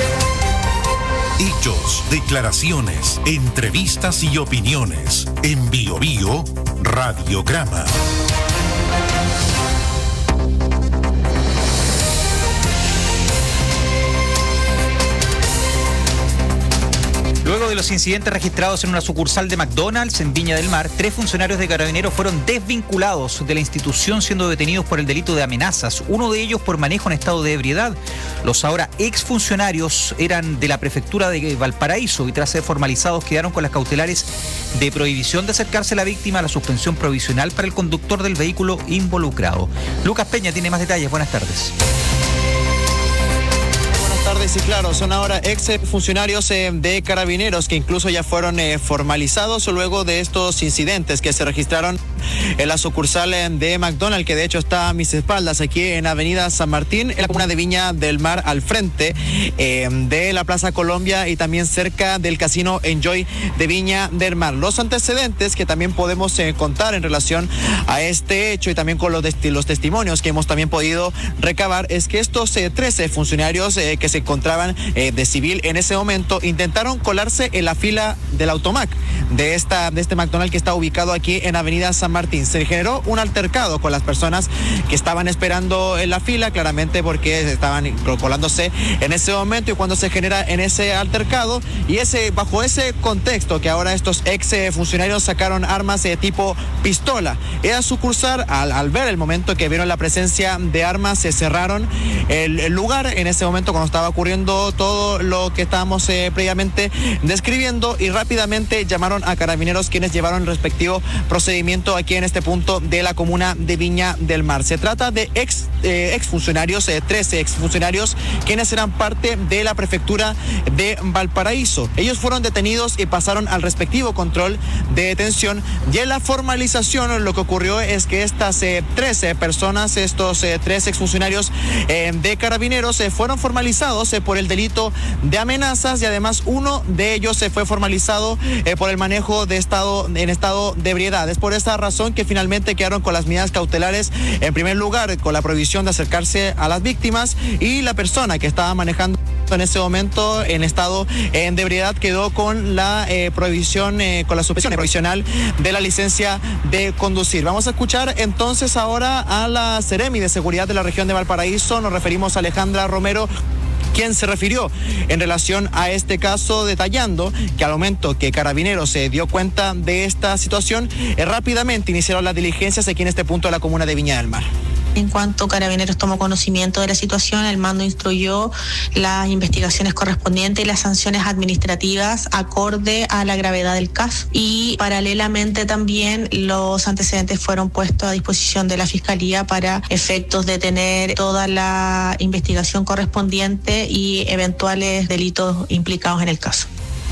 Hechos, declaraciones, entrevistas y opiniones. En Bio Bio, Radiograma. Luego de los incidentes registrados en una sucursal de McDonald's en Viña del Mar, tres funcionarios de Carabineros fueron desvinculados de la institución, siendo detenidos por el delito de amenazas, uno de ellos por manejo en estado de ebriedad. Los ahora exfuncionarios eran de la prefectura de Valparaíso y tras ser formalizados quedaron con las cautelares de prohibición de acercarse a la víctima, a la suspensión provisional para el conductor del vehículo involucrado. Lucas Peña tiene más detalles. Buenas tardes. Tardes, y claro, son ahora ex funcionarios eh, de Carabineros que incluso ya fueron eh, formalizados luego de estos incidentes que se registraron en la sucursal eh, de McDonald's, que de hecho está a mis espaldas aquí en Avenida San Martín, en la comuna de Viña del Mar, al frente eh, de la Plaza Colombia y también cerca del Casino Enjoy de Viña del Mar. Los antecedentes que también podemos eh, contar en relación a este hecho y también con los, los testimonios que hemos también podido recabar es que estos eh, trece funcionarios eh, que se encontraban eh, de civil en ese momento intentaron colarse en la fila del Automac de esta de este McDonald's que está ubicado aquí en Avenida San Martín. Se generó un altercado con las personas que estaban esperando en la fila, claramente porque estaban colándose en ese momento, y cuando se genera en ese altercado y ese bajo ese contexto que ahora estos ex funcionarios sacaron armas de tipo pistola. Era sucursal, al, al ver el momento que vieron la presencia de armas, se cerraron el, el lugar en ese momento cuando estaba ocurriendo todo lo que estábamos eh, previamente describiendo, y rápidamente llamaron a Carabineros, quienes llevaron el respectivo procedimiento aquí en este punto de la comuna de Viña del Mar. Se trata de ex eh, exfuncionarios, eh, trece exfuncionarios, quienes eran parte de la prefectura de Valparaíso. Ellos fueron detenidos y pasaron al respectivo control de detención, y en la formalización lo que ocurrió es que estas eh, trece personas, estos eh, tres exfuncionarios eh, de Carabineros eh, fueron formalizados eh, por el delito de amenazas, y además uno de ellos se eh, fue formalizado eh, por el manejo de estado en estado de ebriedad. Es por esta razón que finalmente quedaron con las medidas cautelares, en primer lugar con la prohibición de acercarse a las víctimas, y la persona que estaba manejando en ese momento en estado eh, de ebriedad quedó con la eh, prohibición, eh, con la suspensión provisional de la licencia de conducir. Vamos a escuchar entonces ahora a la Seremi de Seguridad de la región de Valparaíso. Nos referimos a Alejandra Romero, quien se refirió en relación a este caso, detallando que al momento que Carabineros se dio cuenta de esta situación, eh, rápidamente iniciaron las diligencias aquí en este punto de la comuna de Viña del Mar. En cuanto Carabineros tomó conocimiento de la situación, el mando instruyó las investigaciones correspondientes y las sanciones administrativas acorde a la gravedad del caso, y paralelamente también los antecedentes fueron puestos a disposición de la Fiscalía para efectos de tener toda la investigación correspondiente y eventuales delitos implicados en el caso.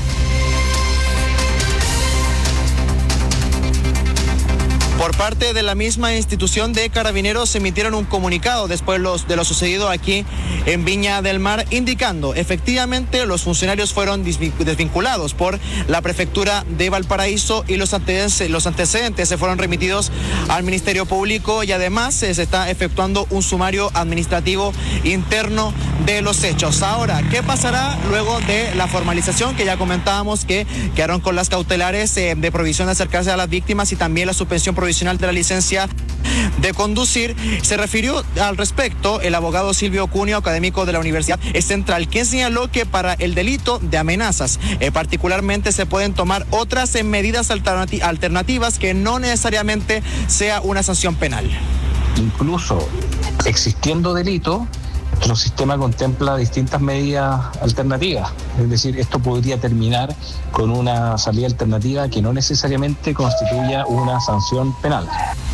Por parte de la misma institución de Carabineros se emitieron un comunicado después los, de lo sucedido aquí en Viña del Mar, indicando efectivamente los funcionarios fueron desvinculados por la prefectura de Valparaíso, y los antecedentes, los antecedentes se fueron remitidos al Ministerio Público, y además eh, se está efectuando un sumario administrativo interno de los hechos. Ahora, ¿qué pasará luego de la formalización que ya comentábamos, que quedaron con las cautelares eh, de prohibición de acercarse a las víctimas y también la suspensión provisional de la licencia de conducir? Se refirió al respecto el abogado Silvio Cunio, académico de la Universidad Central, quien señaló que para el delito de amenazas eh, particularmente se pueden tomar otras eh, medidas alternati- alternativas que no necesariamente sea una sanción penal. Incluso existiendo delito, nuestro sistema contempla distintas medidas alternativas. Es decir, esto podría terminar con una salida alternativa que no necesariamente constituya una sanción penal.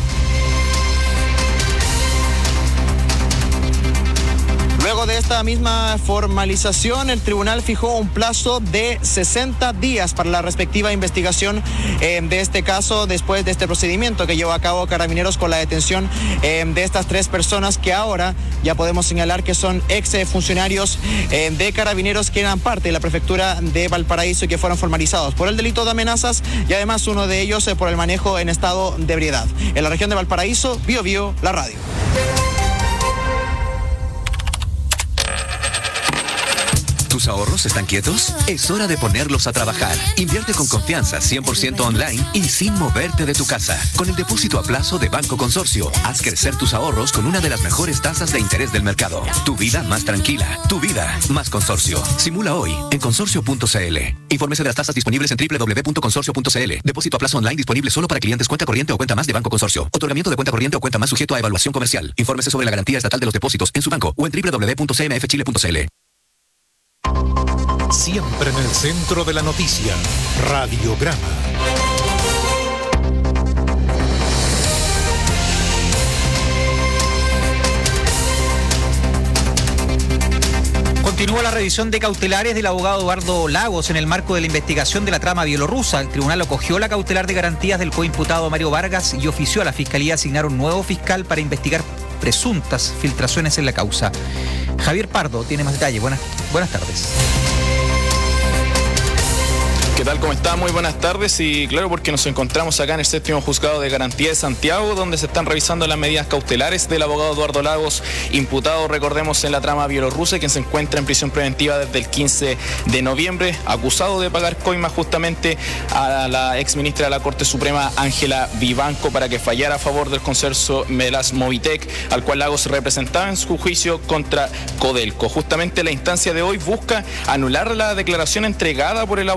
Luego de esta misma formalización, el tribunal fijó un plazo de sesenta días para la respectiva investigación eh, de este caso, después de este procedimiento que llevó a cabo Carabineros con la detención eh, de estas tres personas, que ahora ya podemos señalar que son ex funcionarios eh, de Carabineros que eran parte de la prefectura de Valparaíso y que fueron formalizados por el delito de amenazas, y además uno de ellos eh, por el manejo en estado de ebriedad. En la región de Valparaíso, Bio Bio, la radio. ¿Tus ahorros están quietos? Es hora de ponerlos a trabajar. Invierte con confianza, cien por ciento online y sin moverte de tu casa. Con el depósito a plazo de Banco Consorcio, haz crecer tus ahorros con una de las mejores tasas de interés del mercado. Tu vida más tranquila, tu vida más Consorcio. Simula hoy en consorcio punto c l. Infórmese de las tasas disponibles en doble u doble u doble u punto consorcio punto c l. Depósito a plazo online disponible solo para clientes cuenta corriente o cuenta más de Banco Consorcio. Otorgamiento de cuenta corriente o cuenta más sujeto a evaluación comercial. Infórmese sobre la garantía estatal de los depósitos en su banco o en doble u doble u doble u punto c m f chile punto c l. Siempre en el centro de la noticia, Radiograma. Continúa la revisión de cautelares del abogado Eduardo Lagos en el marco de la investigación de la trama bielorrusa. El tribunal acogió la cautelar de garantías del coimputado Mario Vargas y ofició a la Fiscalía a asignar un nuevo fiscal para investigar presuntas filtraciones en la causa. Javier Pardo tiene más detalles. Buenas, buenas tardes. ¿Qué tal? ¿Cómo está? Muy buenas tardes. Y claro, porque nos encontramos acá en el séptimo juzgado de garantía de Santiago, donde se están revisando las medidas cautelares del abogado Eduardo Lagos, imputado, recordemos, en la trama bielorrusa, quien se encuentra en prisión preventiva desde el quince de noviembre, acusado de pagar coimas justamente a la exministra de la Corte Suprema, Ángela Vivanco, para que fallara a favor del consorcio Melas Movitec, al cual Lagos representaba en su juicio contra Codelco. Justamente la instancia de hoy busca anular la declaración entregada por el abogado principal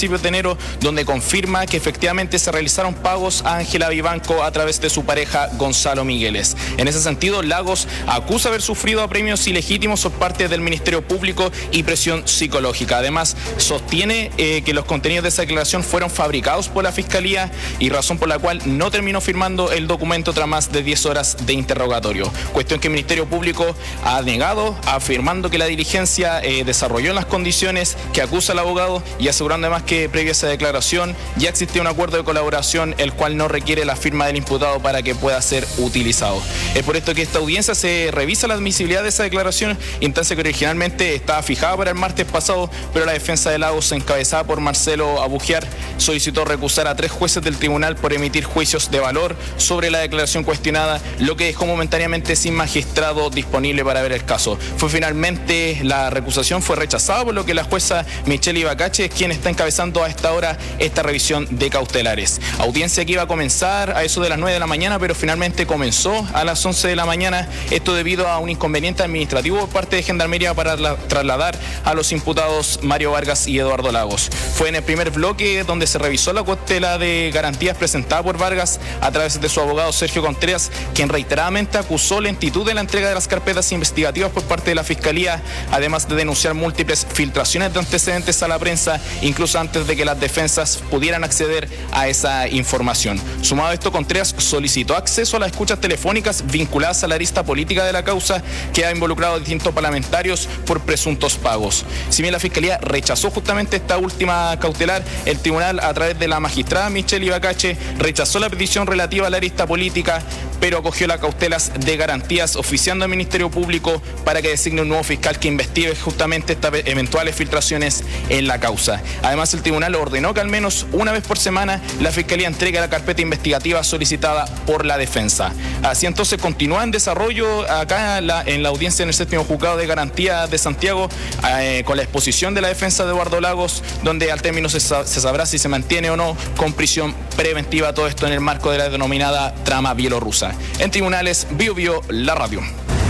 principios de enero, donde confirma que efectivamente se realizaron pagos a Ángela Vivanco a través de su pareja Gonzalo Migueles. En ese sentido, Lagos acusa haber sufrido apremios ilegítimos por parte del Ministerio Público y presión psicológica. Además, sostiene eh, que los contenidos de esa declaración fueron fabricados por la Fiscalía y razón por la cual no terminó firmando el documento tras más de diez horas de interrogatorio. Cuestión que el Ministerio Público ha negado, afirmando que la diligencia eh, desarrolló en las condiciones que acusa el abogado y asegurando además que previo a esa declaración ya existía un acuerdo de colaboración el cual no requiere la firma del imputado para que pueda ser utilizado. Es por esto que esta audiencia se revisa la admisibilidad de esa declaración, instancia que originalmente estaba fijada para el martes pasado, pero la defensa de Lagos, encabezada por Marcelo Abugiar, solicitó recusar a tres jueces del tribunal por emitir juicios de valor sobre la declaración cuestionada, lo que dejó momentáneamente sin magistrado disponible para ver el caso. Fue finalmente, la recusación fue rechazada, por lo que la jueza Michelle Ibacache es quien está encabezando a esta hora esta revisión de cautelares. Audiencia que iba a comenzar a eso de las nueve de la mañana, pero finalmente comenzó a las once de la mañana, esto debido a un inconveniente administrativo por parte de Gendarmería para la, trasladar a los imputados Mario Vargas y Eduardo Lagos. Fue en el primer bloque donde se revisó la cautela de garantías presentada por Vargas a través de su abogado Sergio Contreras, quien reiteradamente acusó lentitud de la entrega de las carpetas investigativas por parte de la Fiscalía, además de denunciar múltiples filtraciones de antecedentes a la prensa, incluso antes de que las defensas pudieran acceder a esa información. Sumado a esto, Contreras solicitó acceso a las escuchas telefónicas vinculadas a la arista política de la causa que ha involucrado a distintos parlamentarios por presuntos pagos. Si bien la Fiscalía rechazó justamente esta última cautelar, el tribunal, a través de la magistrada Michelle Ibacache, rechazó la petición relativa a la arista política, pero acogió las cautelas de garantías, oficiando al Ministerio Público para que designe un nuevo fiscal que investigue justamente estas eventuales filtraciones en la causa. Además, el tribunal ordenó que al menos una vez por semana la Fiscalía entregue la carpeta investigativa solicitada por la defensa. Así entonces continúa en desarrollo acá en la, en la audiencia en el séptimo juzgado de garantía de Santiago, eh, con la exposición de la defensa de Eduardo Lagos, donde al término se, se sabrá si se mantiene o no con prisión preventiva, todo esto en el marco de la denominada trama bielorrusa. En tribunales, Bio Bio, la radio.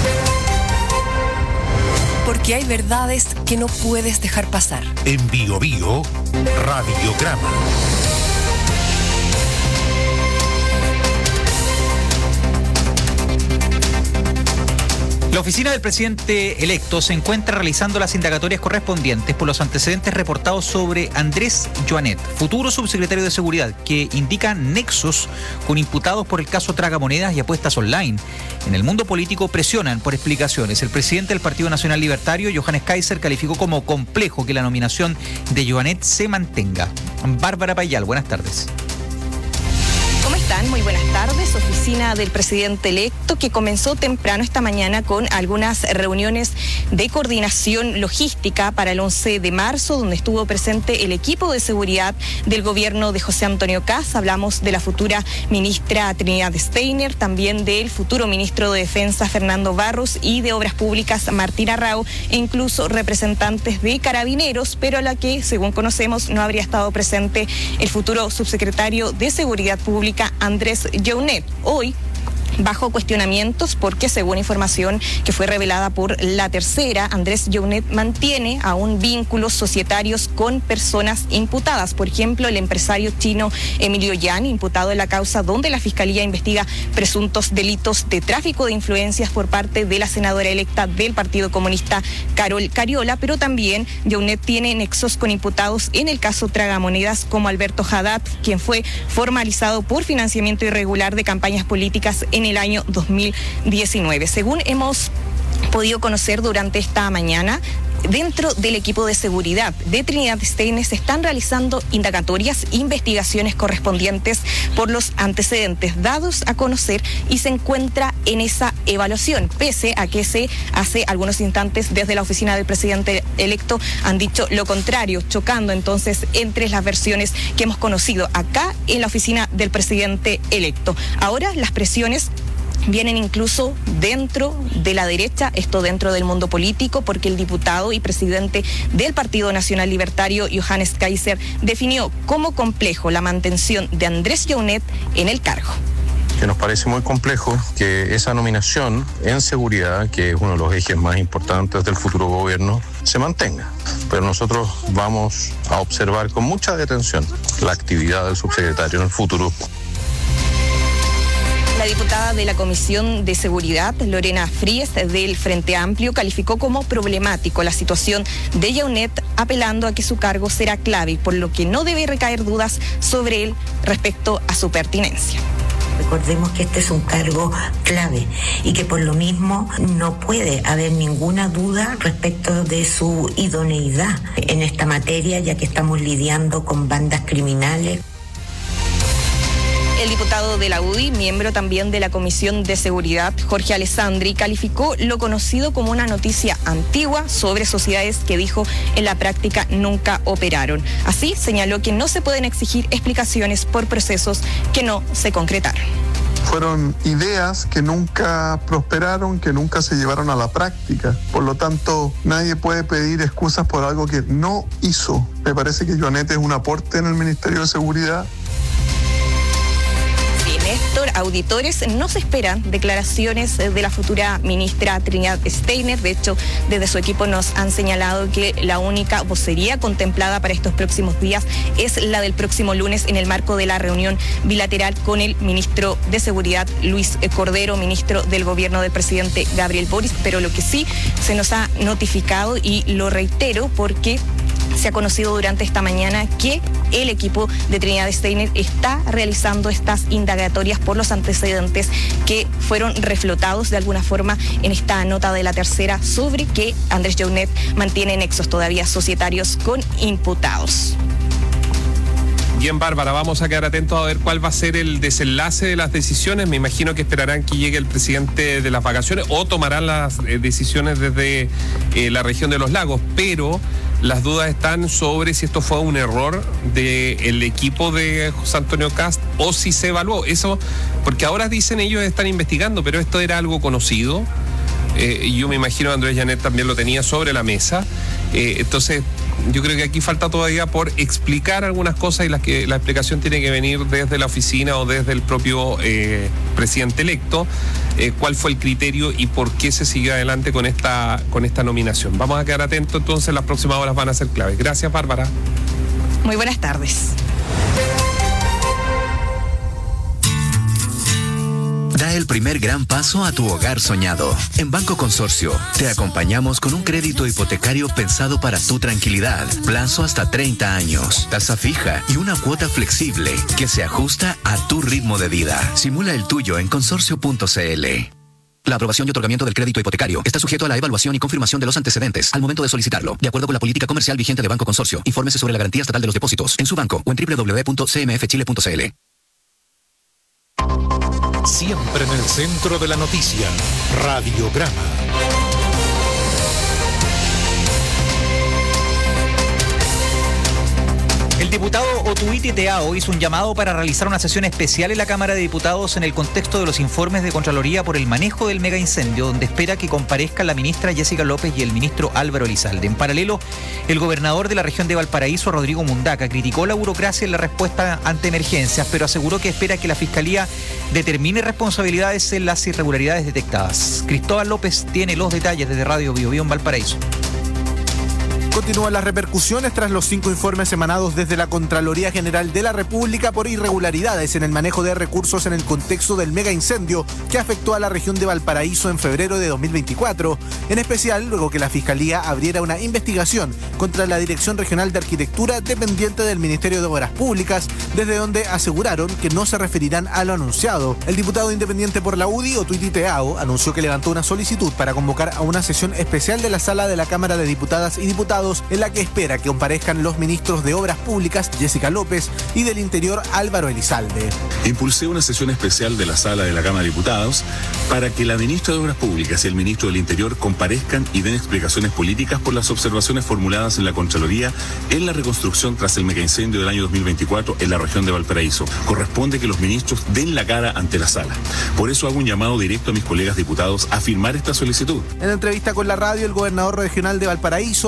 Porque hay verdades que no puedes dejar pasar. En Bio Bio, Radiograma. La oficina del presidente electo se encuentra realizando las indagatorias correspondientes por los antecedentes reportados sobre Andrés Joanet, futuro subsecretario de Seguridad, que indica nexos con imputados por el caso Tragamonedas y apuestas online. En el mundo político presionan por explicaciones. El presidente del Partido Nacional Libertario, Johannes Kaiser, calificó como complejo que la nominación de Joanet se mantenga. Bárbara Payal, buenas tardes. ¿Cómo están? Muy buenas tardes. Oficina del presidente electo, que comenzó temprano esta mañana con algunas reuniones de coordinación logística para el once de marzo, donde estuvo presente el equipo de seguridad del gobierno de José Antonio Kast. Hablamos de la futura ministra Trinidad Steiner, también del futuro ministro de Defensa Fernando Barros y de Obras Públicas Martín Arrau, e incluso representantes de Carabineros, pero a la que, según conocemos, no habría estado presente el futuro subsecretario de Seguridad Pública Andrés Joanet. Hoy, bajo cuestionamientos, porque según información que fue revelada por La Tercera, Andrés Joanet mantiene aún vínculos societarios con personas imputadas. Por ejemplo, el empresario chino Emilio Yan, imputado en la causa donde la Fiscalía investiga presuntos delitos de tráfico de influencias por parte de la senadora electa del Partido Comunista, Carol Cariola, pero también Joanet tiene nexos con imputados en el caso Tragamonedas, como Alberto Haddad, quien fue formalizado por financiamiento irregular de campañas políticas en el año dos mil diecinueve. Según hemos podido conocer durante esta mañana, dentro del equipo de seguridad de Trinidad Steiner se están realizando indagatorias, investigaciones correspondientes por los antecedentes dados a conocer, y se encuentra en esa evaluación, pese a que se hace algunos instantes desde la oficina del presidente electo han dicho lo contrario, chocando entonces entre las versiones que hemos conocido acá en la oficina del presidente electo. Ahora las presiones vienen incluso dentro de la derecha, esto dentro del mundo político, porque el diputado y presidente del Partido Nacional Libertario, Johannes Kaiser, definió como complejo la mantención de Andrés Joanet en el cargo. que nos parece muy complejo que esa nominación en seguridad, que es uno de los ejes más importantes del futuro gobierno, se mantenga. Pero nosotros vamos a observar con mucha detención la actividad del subsecretario en el futuro. La diputada de la Comisión de Seguridad, Lorena Fries, del Frente Amplio, calificó como problemático la situación de Yaunet, apelando a que su cargo será clave, por lo que no debe recaer dudas sobre él respecto a su pertinencia. Recordemos que este es un cargo clave y que por lo mismo no puede haber ninguna duda respecto de su idoneidad en esta materia, ya que estamos lidiando con bandas criminales. El diputado de la U D I, miembro también de la Comisión de Seguridad, Jorge Alessandri, calificó lo conocido como una noticia antigua sobre sociedades que dijo en la práctica nunca operaron. Así, señaló que no se pueden exigir explicaciones por procesos que no se concretaron. Fueron ideas que nunca prosperaron, que nunca se llevaron a la práctica. Por lo tanto, nadie puede pedir excusas por algo que no hizo. Me parece que Yaunet es un aporte en el Ministerio de Seguridad. Néstor, auditores no se esperan declaraciones de la futura ministra Trinidad Steiner. De hecho, desde su equipo nos han señalado que la única vocería contemplada para estos próximos días es la del próximo lunes en el marco de la reunión bilateral con el ministro de Seguridad, Luis Cordero, ministro del gobierno del presidente Gabriel Boric. Pero lo que sí se nos ha notificado, y lo reitero porque se ha conocido durante esta mañana, que el equipo de Trinidad Steiner está realizando estas indagatorias por los antecedentes que fueron reflotados de alguna forma en esta nota de La Tercera sobre que Andrés Yaunet mantiene nexos todavía societarios con imputados. Bien, Bárbara, vamos a quedar atentos a ver cuál va a ser el desenlace de las decisiones. Me imagino que esperarán que llegue el presidente de las vacaciones o tomarán las eh, decisiones desde eh, la región de los lagos, pero las dudas están sobre si esto fue un error del equipo de José Antonio Kast o si se evaluó. Eso, porque ahora dicen ellos están investigando, pero esto era algo conocido. Eh, yo me imagino que Andrés Yaunet también lo tenía sobre la mesa. Eh, entonces, yo creo que aquí falta todavía por explicar algunas cosas, y las que la explicación tiene que venir desde la oficina o desde el propio eh, presidente electo, eh, cuál fue el criterio y por qué se sigue adelante con esta, con esta nominación. Vamos a quedar atentos, entonces las próximas horas van a ser claves. Gracias, Bárbara. Muy buenas tardes. Da el primer gran paso a tu hogar soñado. En Banco Consorcio, te acompañamos con un crédito hipotecario pensado para tu tranquilidad. Plazo hasta treinta años, tasa fija y una cuota flexible que se ajusta a tu ritmo de vida. Simula el tuyo en consorcio punto c l. La aprobación y otorgamiento del crédito hipotecario está sujeto a la evaluación y confirmación de los antecedentes al momento de solicitarlo, de acuerdo con la política comercial vigente de Banco Consorcio. Infórmese sobre la garantía estatal de los depósitos en su banco o en doble u doble u doble u punto c m f chile punto c l. Siempre en el centro de la noticia, Radiograma. El diputado Otuiti Teao hizo un llamado para realizar una sesión especial en la Cámara de Diputados en el contexto de los informes de Contraloría por el manejo del megaincendio, donde espera que comparezcan la ministra Jessica López y el ministro Álvaro Elizalde. En paralelo, el gobernador de la región de Valparaíso, Rodrigo Mundaca, criticó la burocracia en la respuesta ante emergencias, pero aseguró que espera que la Fiscalía determine responsabilidades en las irregularidades detectadas. Cristóbal López tiene los detalles desde Radio Bio Bio en Valparaíso. Continúan las repercusiones tras los cinco informes emanados desde la Contraloría General de la República por irregularidades en el manejo de recursos en el contexto del mega incendio que afectó a la región de Valparaíso en febrero de dos mil veinticuatro, en especial luego que la Fiscalía abriera una investigación contra la Dirección Regional de Arquitectura dependiente del Ministerio de Obras Públicas, desde donde aseguraron que no se referirán a lo anunciado. El diputado independiente por la U D I, Otuiti Teao, anunció que levantó una solicitud para convocar a una sesión especial de la Sala de la Cámara de Diputadas y Diputados, en la que espera que comparezcan los ministros de Obras Públicas, Jessica López, y del Interior, Álvaro Elizalde. Impulsé una sesión especial de la Sala de la Cámara de Diputados para que la ministra de Obras Públicas y el ministro del Interior comparezcan y den explicaciones políticas por las observaciones formuladas en la Contraloría en la reconstrucción tras el megaincendio del año dos mil veinticuatro en la región de Valparaíso. Corresponde que los ministros den la cara ante la Sala. Por eso hago un llamado directo a mis colegas diputados a firmar esta solicitud. En entrevista con la radio, el gobernador regional de Valparaíso, Rodrigo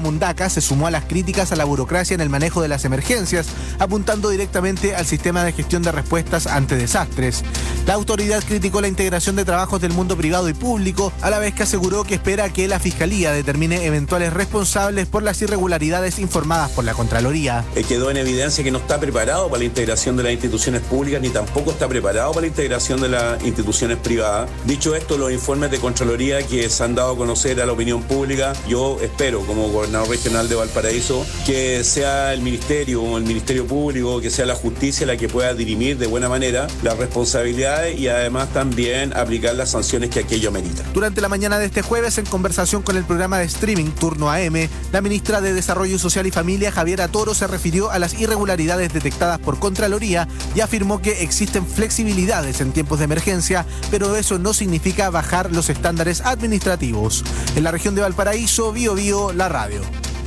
Mundaca se sumó a las críticas a la burocracia en el manejo de las emergencias, apuntando directamente al sistema de gestión de respuestas ante desastres. La autoridad criticó la integración de trabajos del mundo privado y público, a la vez que aseguró que espera que la Fiscalía determine eventuales responsables por las irregularidades informadas por la Contraloría. Eh, quedó en evidencia que no está preparado para la integración de las instituciones públicas ni tampoco está preparado para la integración de las instituciones privadas. Dicho esto, los informes de Contraloría que se han dado a conocer a la opinión pública, yo espero como gobernador regional de Valparaíso que sea el Ministerio o el Ministerio Público, que sea la justicia la que pueda dirimir de buena manera las responsabilidades y además también aplicar las sanciones que aquello amerita. Durante la mañana de este jueves, en conversación con el programa de streaming Turno A M, la ministra de Desarrollo Social y Familia, Javiera Toro, se refirió a las irregularidades detectadas por Contraloría y afirmó que existen flexibilidades en tiempos de emergencia, pero eso no significa bajar los estándares administrativos. En la región de Valparaíso, Bio Bio, la radio.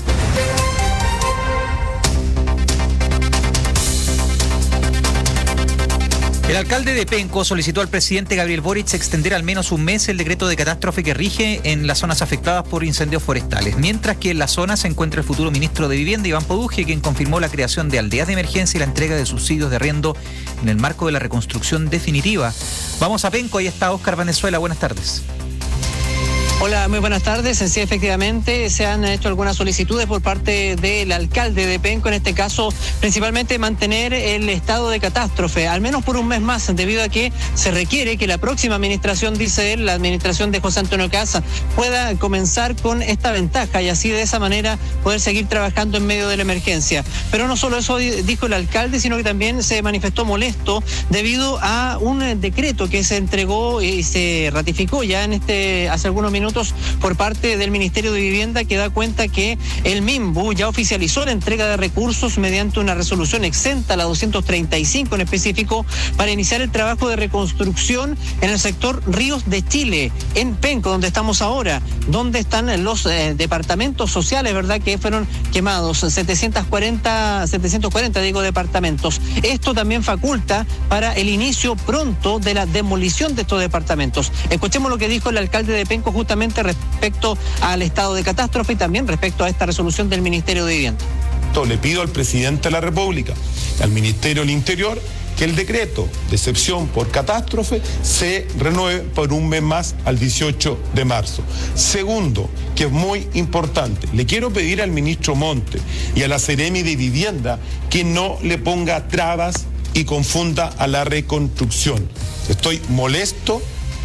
El alcalde de Penco solicitó al presidente Gabriel Boric extender al menos un mes el decreto de catástrofe que rige en las zonas afectadas por incendios forestales, mientras que en la zona se encuentra el futuro ministro de Vivienda, Iván Poduje, quien confirmó la creación de aldeas de emergencia y la entrega de subsidios de arriendo en el marco de la reconstrucción definitiva. Vamos a Penco, ahí está Óscar Valenzuela, buenas tardes. Hola, muy buenas tardes. Sí, efectivamente, se han hecho algunas solicitudes por parte del alcalde de Penco, en este caso, principalmente mantener el estado de catástrofe, al menos por un mes más, debido a que se requiere que la próxima administración, dice él, la administración de José Antonio Caz, pueda comenzar con esta ventaja y así de esa manera poder seguir trabajando en medio de la emergencia. Pero no solo eso dijo el alcalde, sino que también se manifestó molesto debido a un decreto que se entregó y se ratificó ya en este hace algunos minutos por parte del Ministerio de Vivienda, que da cuenta que el MIMBU ya oficializó la entrega de recursos mediante una resolución exenta, la doscientos treinta y cinco en específico, para iniciar el trabajo de reconstrucción en el sector Ríos de Chile, en Penco, donde estamos ahora, donde están los eh, departamentos sociales, ¿verdad?, que fueron quemados, setecientos cuarenta, setecientos cuarenta, digo, departamentos. Esto también faculta para el inicio pronto de la demolición de estos departamentos. Escuchemos lo que dijo el alcalde de Penco justamente respecto al estado de catástrofe y también respecto a esta resolución del Ministerio de Vivienda. Le pido al presidente de la República, al Ministerio del Interior, que el decreto de excepción por catástrofe se renueve por un mes más al dieciocho de marzo. Segundo, que es muy importante, le quiero pedir al ministro Monte y a la Seremi de Vivienda que no le ponga trabas y confunda a la reconstrucción. Estoy molesto.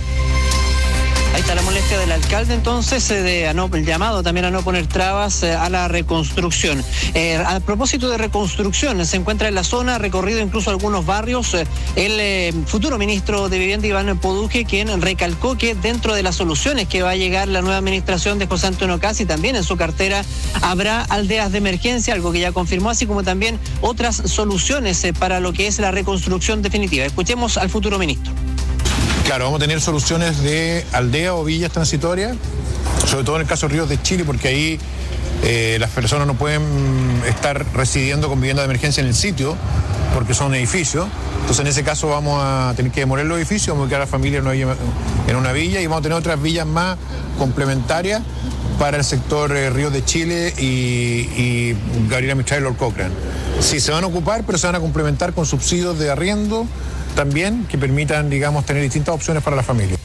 Ahí está la molestia del alcalde, entonces, eh, de a no, el llamado también a no poner trabas eh, a la reconstrucción. Eh, a propósito de reconstrucción, se encuentra en la zona, recorrido incluso algunos barrios, eh, el eh, futuro ministro de Vivienda, Iván Poduje, quien recalcó que dentro de las soluciones que va a llegar la nueva administración de José Antonio Caz, y también en su cartera habrá aldeas de emergencia, algo que ya confirmó, así como también otras soluciones eh, para lo que es la reconstrucción definitiva. Escuchemos al futuro ministro. Claro, vamos a tener soluciones de aldea o villas transitorias, sobre todo en el caso de Ríos de Chile, porque ahí eh, las personas no pueden estar residiendo con vivienda de emergencia en el sitio, porque son edificios. Entonces, en ese caso vamos a tener que demoler los edificios, vamos a quedar a la familia en una, en una villa y vamos a tener otras villas más complementarias para el sector eh, Ríos de Chile y, y Gabriela Mistral y Lord Cochrane. Sí, se van a ocupar, pero se van a complementar con subsidios de arriendo también que permitan, digamos, tener distintas opciones para la familia.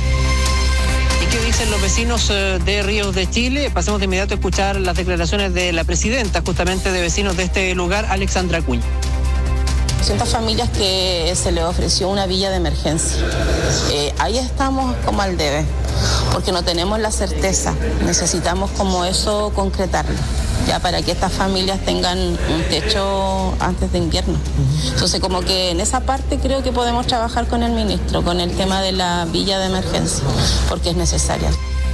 ¿Y qué dicen los vecinos de Ríos de Chile? Pasemos de inmediato a escuchar las declaraciones de la presidenta justamente de vecinos de este lugar, Alexandra Acuña. doscientas familias que se les ofreció una villa de emergencia. Eh, ahí estamos como al debe, porque no tenemos la certeza. Necesitamos como eso concretarlo, ya para que estas familias tengan un techo antes de invierno. Entonces, como que en esa parte creo que podemos trabajar con el ministro, con el tema de la villa de emergencia, porque es necesaria.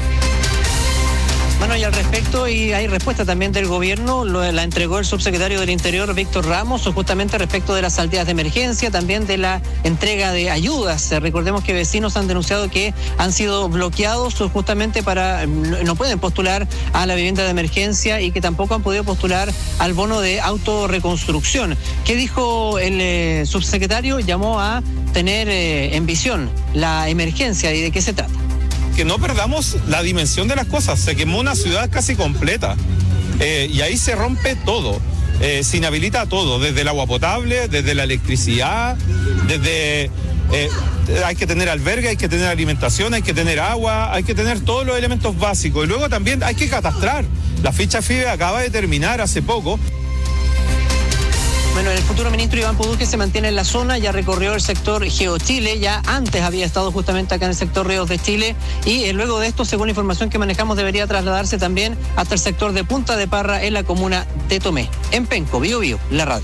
Bueno, y al respecto, y hay respuesta también del gobierno, lo, la entregó el subsecretario del Interior, Víctor Ramos, justamente respecto de las aldeas de emergencia, también de la entrega de ayudas. Recordemos que vecinos han denunciado que han sido bloqueados justamente para, no pueden postular a la vivienda de emergencia y que tampoco han podido postular al bono de autorreconstrucción. ¿Qué dijo el eh, subsecretario? Llamó a tener eh, en visión la emergencia y de qué se trata. Que no perdamos la dimensión de las cosas. Se quemó una ciudad casi completa eh, y ahí se rompe todo. Eh, se inhabilita todo, desde el agua potable, desde la electricidad, desde... Eh, hay que tener albergue, hay que tener alimentación, hay que tener agua, hay que tener todos los elementos básicos. Y luego también hay que catastrar. La ficha F I B E acaba de terminar hace poco. Bueno, el futuro ministro Iván Puduque se mantiene en la zona, ya recorrió el sector GeoChile, ya antes había estado justamente acá en el sector Ríos de Chile y eh, luego de esto, según la información que manejamos, debería trasladarse también hasta el sector de Punta de Parra en la comuna de Tomé. En Penco, Bío Bío, la radio.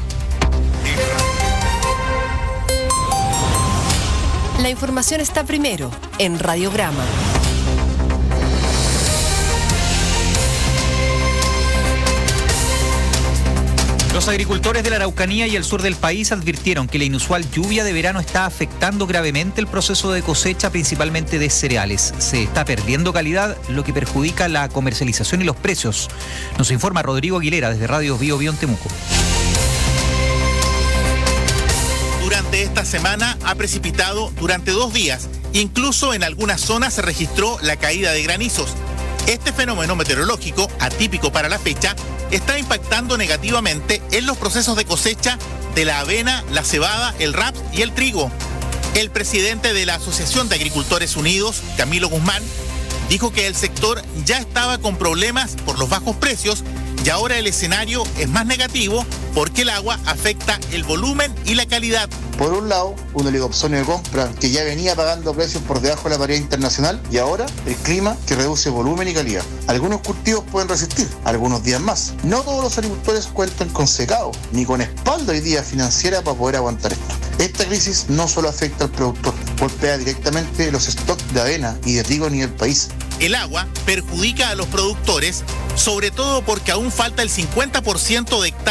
La información está primero en Radiograma. Los agricultores de la Araucanía y el sur del país advirtieron que la inusual lluvia de verano está afectando gravemente el proceso de cosecha, principalmente de cereales. Se está perdiendo calidad, lo que perjudica la comercialización y los precios. Nos informa Rodrigo Aguilera desde Radio Bío Bío en Temuco. Durante esta semana ha precipitado durante dos días. Incluso en algunas zonas se registró la caída de granizos. Este fenómeno meteorológico, atípico para la fecha, está impactando negativamente en los procesos de cosecha de la avena, la cebada, el raps y el trigo. El presidente de la Asociación de Agricultores Unidos, Camilo Guzmán, dijo que el sector ya estaba con problemas por los bajos precios y ahora el escenario es más negativo porque el agua afecta el volumen y la calidad. Por un lado, un oligopsonio de compra que ya venía pagando precios por debajo de la paridad internacional y ahora el clima que reduce volumen y calidad. Algunos cultivos pueden resistir, algunos días más. No todos los agricultores cuentan con secado ni con espalda hoy día financiera para poder aguantar esto. Esta crisis no solo afecta al productor, golpea directamente los stocks de avena y de trigo a nivel país. El agua perjudica a los productores, sobre todo porque aún falta el cincuenta por ciento de hectáreas